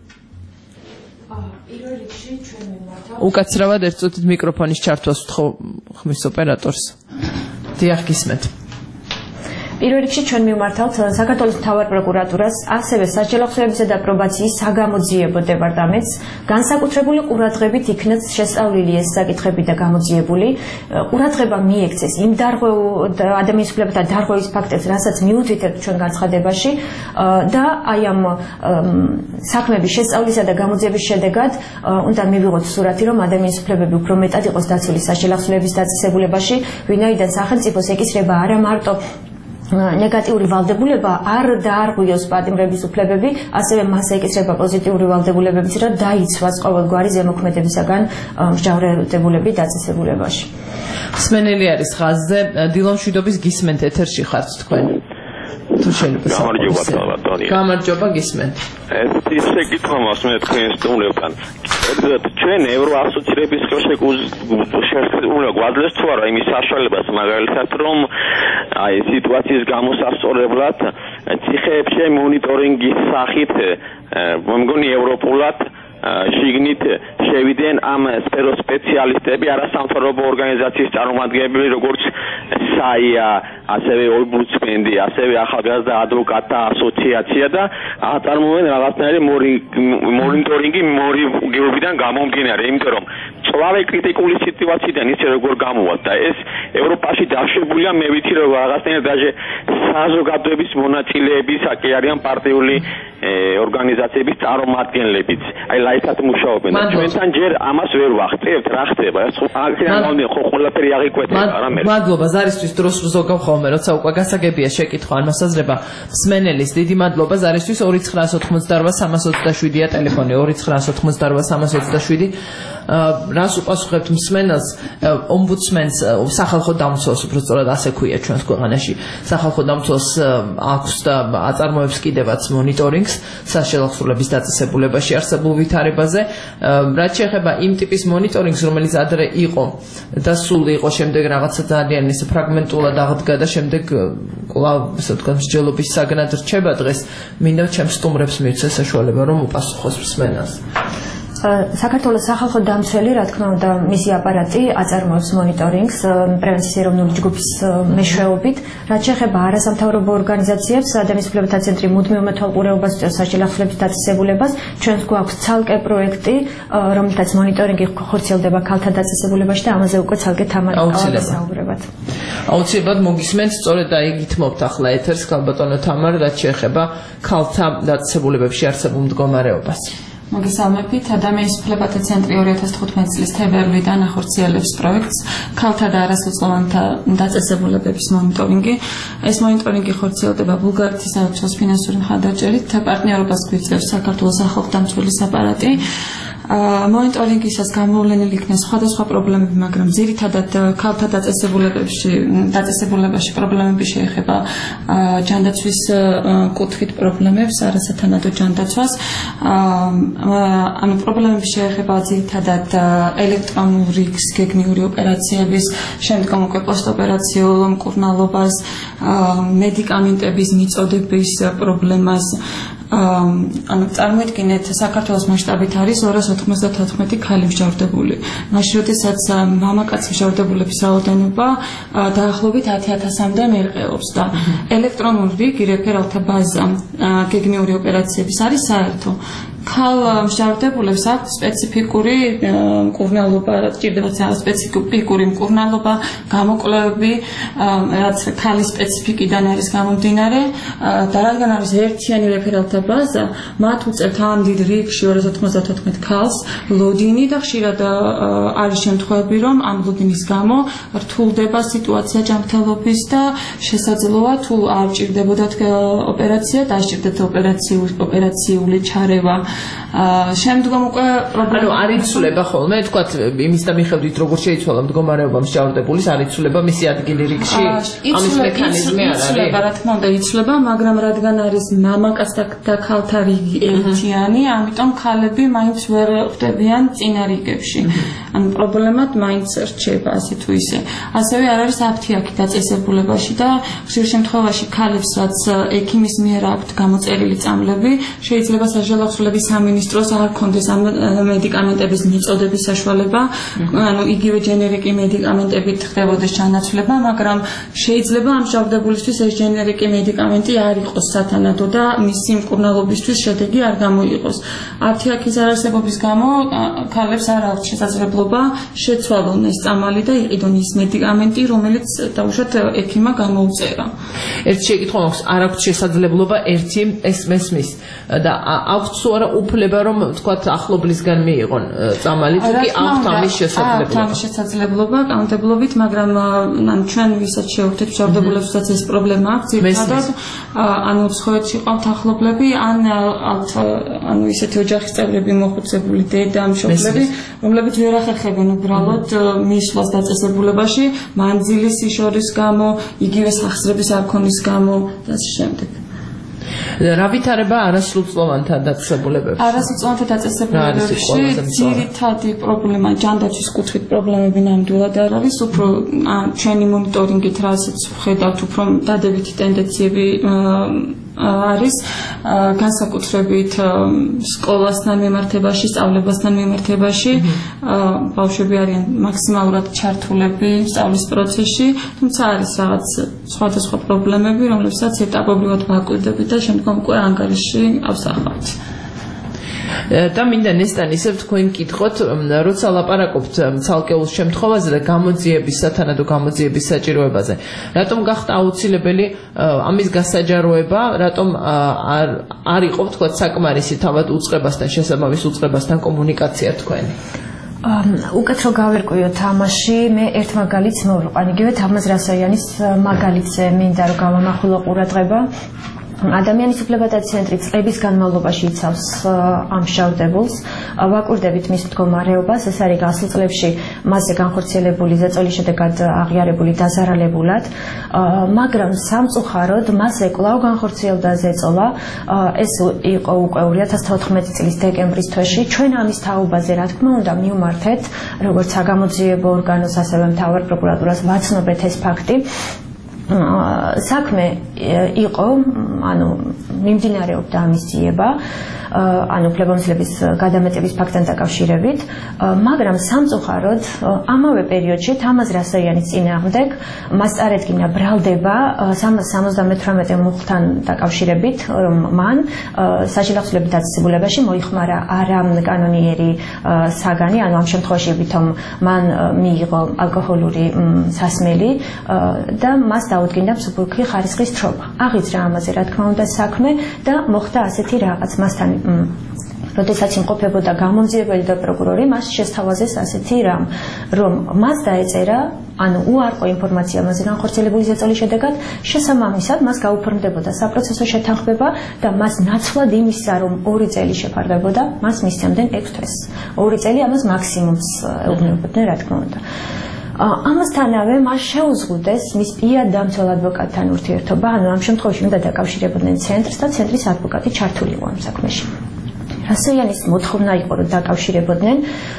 უკაცრავად ერთ წუთით მიკროფონის ჩართვას ვთხოვ ხმის ოპერატორს. დიახ, გისმენთ. პირველ რიგში ჩვენ მივმართავთ საქართველოს მთავარ პროკურატურას, ასევე საშელახსულებისა და პრობაციის საგამოძიებო დეპარტამენტს, განსაკუთრებული ყურადღებით იქნეს შესწავლილი ეს საკითხები და გამოძიებული. ყურადღება მიექცეს იმ ადამიანის უფლებათა დარღვევის ფაქტებს, რასაც მიუთითებთ ჩვენ განცხადებაში და აი ამ საქმების შესწავლისა და გამოძიების შედეგად უნდა მივიღოთ სურათი, რომ ადამიანის უფლებები უფრო მეტად იყოს დაცული საშელახსულების დაწესებულებაში, ვინაიდან სახელმწიფოს ეკისრება არა მარტო ნეგატიური ვალდებულება არ დაარღვიოს პატიმრების უფლებები, ასევე მას ეკისრება პოზიტიური ვალდებულებებიც, რომ დაიცვას ყოველგვარი ზემოქმედებისაგან მსჯავრდებულები დაწესებულებაში. ხსმენელი არის ხაზზე, დილომშვიდობის გისმენთ ეთერში ხართ თქვენ. თუ შეიძლება გამარჯობა თალბატონია. გამარჯობა გისმენთ. ეს ის შეკითხვა მოსმე თქვენ სტუმრებთან. ჩვენ ევროასოციაციების ხელშეკრულება უნდა გვაძლევს თუ არა იმის საშუალებას, მაგალითად, რომ აი სიტუაციის გამოსასწორებლად ციხეებში მონიტორინგის სახით მომგონი ევროპულად შიგნით შევიდნენ ამ სფეროს სპეციალისტები, არასამთავრობო ორგანიზაციის წარმომადგენლები, როგორც საია, ასევე ომბუდსმენი, ასევე ახალგაზრდა ადვოკატთა ასოციაცია და აწარმოებენ რაღაცნაირი მონიტორინგი მორიგებიდან გამომდინარე, იმიტომ რომ წლავე კრიტიკული სიტუაციიდან ისე როგორ გამოვართ და ეს ევროპაში დაშვებულია მე ვიცი რომ რაღაცნაირად დაჟე საზოგადოების მონაწილეების აკი არიან პარტიული ორგანიზაციების წარმომადგენლებიც აი ლაიცად მუშაობენ და ჩვენთან ჯერ ამას ვერ ვახტევთ რა ხდება ეს ხო აქედან ხო ყველაფერი აღიკვეთება რა მე მადლობა ზარისთვის დროს ზოგავ ხოლმე როცა უკვე გასაგებია შეკითხვა ან მოსაზრება მსმენელის დიდი მადლობა ზარისთვის ორი ცხრაას ოცდაოთხმოცდაოთხ სამას ოცდაშვიდია ტელეფონი ორი ცხრაას ოცდაოთხმოცდაოთხ სამას ოცდაშვიდი რას უპასუხებთ მსმენელს ომბუდსმენს სახალხო დამცველს უფრო სწორად ასე ქვია ჩვენს ქვეყანაში სახალხო დამცველს აქვს და აწარმოებს კიდევაც მონიტორინგს საშელახსოვრების დაწესებულებაში არსებულ ვითარებაზე რაც შეეხება იმ ტიპის მონიტორინგს რომელიც ადრე იყო და სულ იყო შემდეგ რაღაცა ძალიან ისე ფრაგმენტულად აღდგა და შემდეგ კვლავ ასე ვთქვათ მსჯელობის საგნად რჩება დღეს მინდა ჩემს სტუმრებს მივცე საშუალება რომ უპასუხოს მსმენელს საქართველოს სახალხო დამცველი, რა თქმა უნდა, მისი აპარატი აწარმოებს მონიტორინგს პრევენციის ეროვნული ჯგუფის მეშვეობით, რაც შეეხება არასამთავრობო ორგანიზაციებს, ადამიანის უფლებათა ცენტრი მუდმივ მეთვალყურეობას უწევს საშელახსოვრების დაწესებულებას, ჩვენს გვაქვს ცალკე პროექტი, რომელთაც მონიტორინგი ხორციელდება ქალთა დაწესებულებაში და ამაზე უკვე ცალკე თამარ გავასაუბრებთ. აუცილებლად მოგისმენთ, სწორედ და იგითმობთ ახლა ეთერს ქალბატონო თამარ, რაც შეეხება ქალთა დაწესებულებებში არსებულ მდგომარეობას. მოგესალმებით. ადამიანის უფლებათა ცენტრი ორი ათას თხუთმეტი წლის თებერვლიდან ახორციელებს პროექტს ქალთა და არასოციალურთა დაწესებულებების მონიტორინგი. ეს მონიტორინგი ხორციელდება ბულგარეთის საელჩოს ფინანსური მხარდაჭერით და პარტნიორობას გვიწევს საქართველოს სახალხო დამცველის აპარატი. მონიტორინგისას გამოვლენილი იქნა სხვადასხვა პრობლემები, მაგრამ ძირითადად ქალთა დაწესებულებებში დაწესებულებაში პრობლემები შეეხება ჯანდაცვის კუთხით პრობლემებს, არასათანადო ჯანდაცვას. ანუ პრობლემები შეეხება ძირითადად ელექტრონური გეგმიური ოპერაციების, შემდგომ უკვე პოსტოპერაციულ მკურნალობას, მედიკამენტების მიწოდების პრობლემას. ანუ წარმოიდგინეთ საქართველოს მასშტაბით არის ორას ოთხმოცდათოთხმეტი ქალი მსჯავრდებული. მაშინ როდესაც მამაკაცი მსჯავრდებულების რაოდენობა დაახლოებით ათი ათასამდე მერყეობს და ელექტრონული რეგირებერალთა ბაზა გეგმიური ოპერაციების არის საერთო. ქალ მსჯავრდებულებს აქვს სპეციფიკური მკურნალობა, ჭირდებათ სპეციფიკური მკურნალობა, გამოკვლევები, რაც ქალის სპეციფიკიდან არის გამომდინარე და რადგან არის ერთიანი რეფერალთა ბაზა, მათ უწევთ ამ დიდ რიგში ორას ოცდაოთხმეტ ქალს ლოდინი და ხშირად არის შემთხვევები, რომ ამ ლოდინის გამო რთულდება სიტუაცია ჯანმრთელობის და შესაძლოა თუ არ ჭირდებოდათ ოპერაცია, დასჭირდათ ოპერაციული ჩარევა. შემდგომ უკვე ანუ არ იცვლება ხოლმე, თქვათ იმის და მიხედვით როგორ შეიცვალა მდგომარეობა მსჯავრდებულის, არ იცვლება მისი ადგილი რიგში, ამის მექანიზმი არ არის. იცვლება, რა თქმა უნდა, იცვლება, მაგრამ რადგან არის მამაკაცთა და ქალთა რიგი ერთიანი, ამიტომ ქალები მაინც ვერ ხვდებიან წინა რიგებში. ანუ პრობლემად მაინც რჩება ასე თუ ისე. ასევე არ არის აფთიაქი დაწესებულებაში და ხშირ შემთხვევაში ქალებს, რაც ექიმის მიერ აქვთ გამოწერილი წამლები, შეიძლება საშელახსოვრების სამინისტროს არ ქონდეს ამ მედიკამენტების მიწოდების საშუალება, ანუ იგივე ჯენერიკი მედიკამენტებით ხდებოდეს ჩანაცვლება, მაგრამ შეიძლება ამ მსჯავრდებულისთვის ეს ჯენერიკი მედიკამენტი არ იყოს სათანადო და მისი მკურნალობისთვის შედეგი არ გამოიყოს. აფთიაქის არარსებობის გამო ქალებს არ აქვს შესაძლებლობა შეცვალონ ეს წამალი და იყიდონ ის მედიკამენტი, რომელიც დაუშვათ ექიმმა გამოუწერა. ერთი შეკითხვა მაქვს, არ აქვს შესაძლებლობა ერთი ეს მესმის და აქვს თუ არა უფლება რომ თქვათ ახლობლისგან მიიღონ წამალი თუ კი აქვთ ამის შესაძლებლობა. აქვთ ამის შესაძლებლობა კანონმდებლობით, მაგრამ ან ჩვენ ვისაც შევხვდით მსჯავრდებულებსაც ეს პრობლემა აქვს, ძირითადად ანუ სხვადასხვა ყავთ ახლობლები, ან ანუ ისეთი ოჯახის წევრები მოხუცებული დედა, მშობლები, რომლებიც ვერ ახერხებენ უბრალოდ მისვლას დაწესებულებაში, მანძილის შორის გამო, იგივე სახსრების არქონის გამო და ამ შემდეგ. რა ვითარება არასრულწლოვანთა დაწესებულებებში? არასრულწლოვანთა დაწესებულებებში ძირითადი პრობლემა ჯანდაცვის კუთხით პრობლემები ნამდვილად არ არის, უფრო ჩვენი მონიტორინგით რასაც ვხედავთ, უფრო დადებითი ტენდენციები არის განსაკუთრებით სკოლასთან მიმართებაში, სწავლებასთან მიმართებაში. ბავშვები არიან მაქსიმალურად ჩართულები სწავლის პროცესში, თუმცა არის რაღაც სხვადასხვა პრობლემები, რომლებსაც ეტაპობრივად ვაკვირდებით და შემდგომ უკვე ანგარიშში ავსახავთ. და მინდა ნესტან ისევ თქვენ გკითხოთ, როცა ლაპარაკობთ ცალკეულ შემთხვევაზე და გამოძიების სათანადო გამოძიების საჭიროებაზე, რატომ გახდა აუცილებელი ამის გასაჯაროება, რატომ არ არ იყო თქვა საკმარისი თავად უწყებასთან, შესაბამის უწყებასთან კომუნიკაცია თქვენი? უკეთ რო გავერკვიოთ თამაში, მე ერთ მაგალითს მოვიყვან, იგივე თამაზ რასოიანის მაგალითზე მინდა რომ გავამახვილო ყურადღება. ადამიანის უფლებათა ცენტრი წლების განმავლობაში იცავს ამ შავდებულს, ვაკურდებით მის მდგომარეობას, ეს არის გასულ წლებში მასზე განხორციელებული ზეწოლის შედეგად აღიარებული დაზარალებულად, მაგრამ სამწუხაროდ მასზე კვლავ განხორციელდა ზეწოლა, ეს იყო უკვე ორი ათას თოთხმეტი წლის დეკემბრის თვეში. ჩვენ ამის თაობაზე, რა თქმა უნდა, მივმართეთ, როგორც საგამოძიებო ორგანოს, ასევე მთავარ პროკურატურას ვაცნობეთ ეს ფაქტი. საქმე იყო, ანუ მიმდინარეობდა ამის ძიება, ანუ უფლებამოსილების გადამეტების ფაქტთან დაკავშირებით, მაგრამ სამწუხაროდ ამავე პერიოდში თამაზ რასოიანის წინააღმდეგ მას წარედგინა ბრალდება სამას სამოცდამეთვრამეტე მუხლთან დაკავშირებით, რომ მან საშილახსოვრების დაწესებულებაში მოიხმარა არაკანონიერი საგანი, ანუ ამ შემთხვევაში ვითომ მან მიიღო ალკოჰოლური სასმელი და მას დაუდგინდა მსუბუქი ხარისხის თრობა. აღიძრა ამაზე, რა თქმა უნდა, საქმე და მოხდა ასეთი რაღაც მასთან როდესაც იმყოფებოდა გამომძიებელი და პროკურორი, მას შესთავაზეს ასეთი რამ, რომ მას დაეწერა, ანუ უარყო ინფორმაცია მასზე განხორციელებული ზეწოლის შედეგად, შესაბამისად მას გაუფორმდებოდა საპროცესო შეთანხმება და მას ნაცვლად იმისა, რომ ორი წელი შეფარდებოდა, მას მისცემდნენ ექვს თვეს. ორი წელი ამას მაქსიმუმს ეუბნებოდნენ, რა თქმა უნდა. ამასთანავე მას შეუზღუდეს მის პირად დამცველ ადვოკატთან ურთიერთობა, ანუ ამ შემთხვევაში უნდა დაკავშირებოდნენ ცენტრს და ცენტრის ადვოკატი ჩართული იყო ამ საქმეში. რასოიანის მოთხოვნა იყო, რომ დაკავშირებოდნენ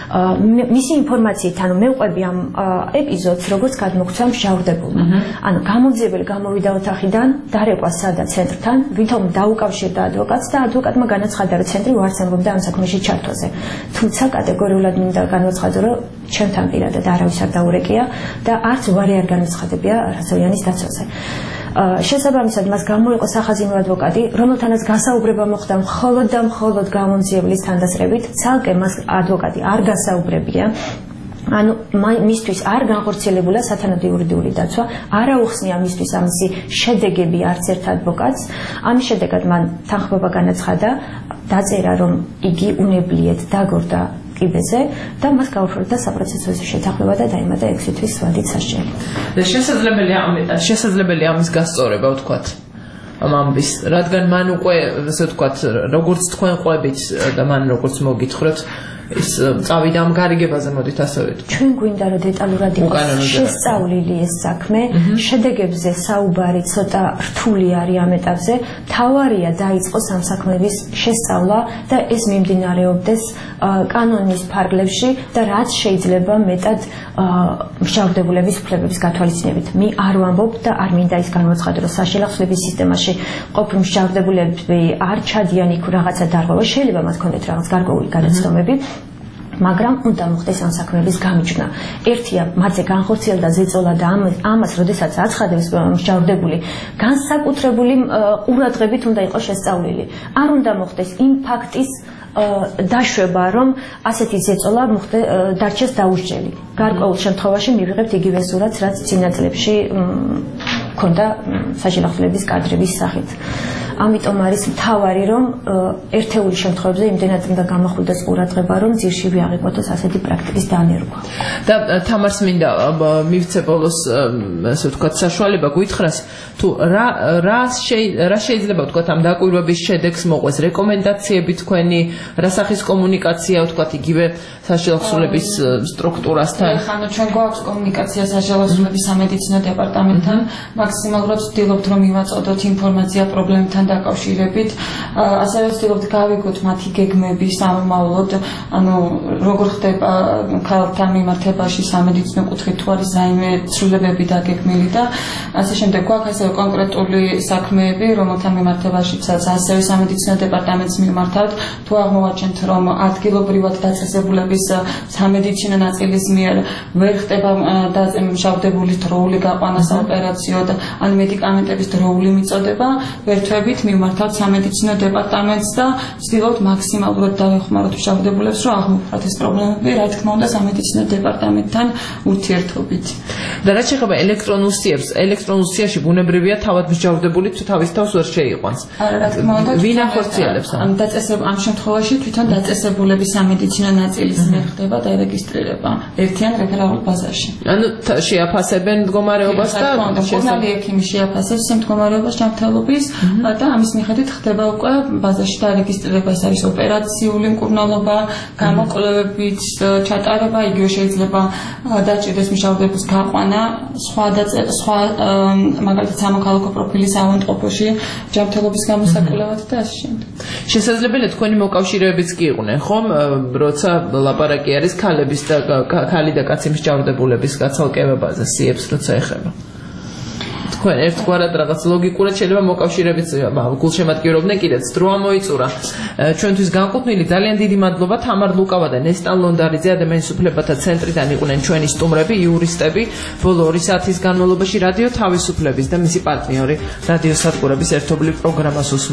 მისი ინფორმაციით, ანუ მევყვები ამ ეპიზოდს, როგორც გადმოგვცა მჟავრდებულმა. ანუ გამომძიებელი გამოვიდა ოთახიდან, დარეკვა სადა ცენტრთან, ვითომ დაუკავშირდა ადვოკატს და ადვოკატმა განაცხადა, რომ ცენტრი უარს ამბობდა ამ საქმეში ჩართვაზე. თუმცა კატეგორიულად მინდა განაცხადო, რომ ჩემთან პირადად არავის არ დაურეკია და არც უარი არ განაცხადებია რასოიანის დაცვაზე. შესაბამისად მას გამოიყო სახაზინო ადვოკატი, რომელთანაც გასაუბრება მოხდა მხოლოდ და მხოლოდ გამომძიებლის თანდასწრებით, ცალკე მას ადვოკატი არ გასაუბრებია. ანუ მისთვის არ განხორციელებულა სათანადო იურიდიული დაცვა, არ აუხსნია მისთვის ამისი შედეგები არც ერთ ადვოკატს. ამის შედეგად მან თანხმობა განაცხადა, დაწერა, რომ იგი უნებლიეთ დაგორდა კიბეზე და მას გაუფორდა საპროცესო შეთანხმება და დაემატა ექვსი თვის ვადით სასჯელი. შესაძლებელია შესაძლებელია ამის გასწორება, ვთქვათ. ამ ამბის, რადგან მან უკვე, ასე ვთქვათ, როგორც თქვენ ყვებით და მან როგორც მოგითხრეთ, ის წავიდა ამ გარიგებაზე, მოდით ასე ვეთქვით. ჩვენ გვინდა რომ დეტალურად იყოს შესწავლილი ეს საქმე, შედეგებზე საუბარი ცოტა რთული არის ამ ეტაპზე. მთავარია დაიწყოს ამ საქმეების შესწავლა და ეს მიმდინარეობდეს კანონის ფარგლებში და რაც შეიძლება მეტად მჟავრდებულების უფლებების გათვალისწინებით. მე არ ვამბობ და არ მინდა ის განვაცხადო, რომ საშილახსოვრების სისტემაში ყოფილი მჟავრდებულები არ ჩადიან იქ რაღაცა დარღვევა, შეიძლება მას ქონდეთ რაღაც გარკვეული გადაცდომები, მაგრამ უნდა მოხდეს ამ საქმეების გამიჯვნა. ერთია მათზე განხორციელდა ზეწოლა და ამას როდესაც აცხადებს მჟავრდებული, განსაკუთრებული ყურადღებით უნდა იყოს შესწავლილი. არ უნდა მოხდეს იმ ფაქტის დაშვება, რომ ასეთი ზეწოლა დარჩეს დაუსჯელი. გარკვეულ შემთხვევაში მივიღებთ იგივე სურათს, რაც წინა წლებში ქონდა საშილახსოვრების კადრების სახით. ამიტომ არის მთავარი, რომ ერთეული შემთხვევებზე იმდენად უნდა გამახვილდეს ყურადღება, რომ ძირში ვიაღებოთოს ასეთი პრაქტიკის დანერგვა. და თამარს მინდა მივცე ბოლოს, ასე ვთქვათ, საშუალება გვითხრას, თუ რა რა შეიძლება ვთქვათ ამ დაკვირვების შედეგს მოყვეს, რეკომენდაციები თქვენი, რა სახის კომუნიკაცია ვთქვათ იგივე საშილახსოვრების სტრუქტურასთან. ხანო ჩვენ გვაქვს კომუნიკაცია საშილახსოვრების სამედიცინო დეპარტამენტთან, მაქსიმალურად ვცდილობთ რომ მივაწოდოთ ინფორმაცია პრობლემთან დაკავშირებით, ასევე ვცდილობთ გავიგოთ მათი გეგმები სამომავლოდ, ანუ როგორ ხდება ქალთან მიმართებაში სამედიცინო კუთხით თუ არის რაიმე ცვლილებები დაგეგმილი და ასე შემდეგ. გვაქვს ასევე კონკრეტული საქმეები, რომელთა მიმართებაშიცაც ასევე სამედიცინო დეპარტამენტს მიმართავთ, თუ აღმოვაჩენთ, რომ ადგილობრივად დაწესებულების სამედიცინო ნაწილის მიერ ვერ ხდება მჟავრდებულის დროული გაყვანა საოპერაციოდ, ან მედიკამენტების დროული მიწოდება, ვერთვებით ერთ მიმართავთ სამედიცინო დეპარტამენტს და ვცდილობთ მაქსიმალურად დავეხმაროთ მშავდებულებს, რომ აღმოფხვრათ ეს პრობლემები, რა თქმა უნდა, სამედიცინო დეპარტამენტთან ურთიერთობით. და რაც შეეხება ელექტრონულ სიებს, ელექტრონულ სიაში ბუნებრივია თავად მსჯავრდებული თუ თავის თავს ვერ შეიყვანს. არა, რა თქმა უნდა, ვინ ახორციელებს ამ დაწესებ ამ შემთხვევაში თვითონ დაწესებულების სამედიცინო ნაწილის მიერ ხდება დარეგისტრირება ერთიან რეფერალურ ბაზაში. ანუ შეაფასებენ მდგომარეობას და მკურნალი ექიმი შეაფასებს იმ მდგომარეობას ჯანმრთელობის და ამის მიხედვით ხდება უკვე ბაზაში დარეგისტრირება. ეს არის ოპერაციული მკურნალობა, გამოკვლევებით ჩატარება, იგივე შეიძლება დაჭირდეს მშავდების გაყვანა, სხვა სხვა მაგალითად სამოქალაქო პროფილის ავადმყოფოში ჯანმრთელობის გამოსაკვლევად და ასე შემდეგ. შესაძლებელია თქვენი მოკავშირეებიც კი იყვნენ, ხომ, როცა ლაპარაკი არის ქალების და ქალი და კაცი მსჯავრდებულების გაცალკევებაზე, სიებს როცა ეხება. თქვენ ერთგვარად რაღაც ლოგიკურად შეიძლება მოკავშირეებიც გულშემატკივრობდნენ კიდეც დრო ამოიწურა. ჩვენთვის განკუთვნილი ძალიან დიდი მადლობა თამარ ლუკავა და ნესტან ლონდარიძე ადამიანის უფლებათა ცენტრიდან იყვნენ ჩვენი სტუმრები, იურისტები. ბოლო ორი საათის განმავლობაში რადიო თავისუფლების და მისი პარტნიორი რადიო სადგურების ერთობლივ პროგრამას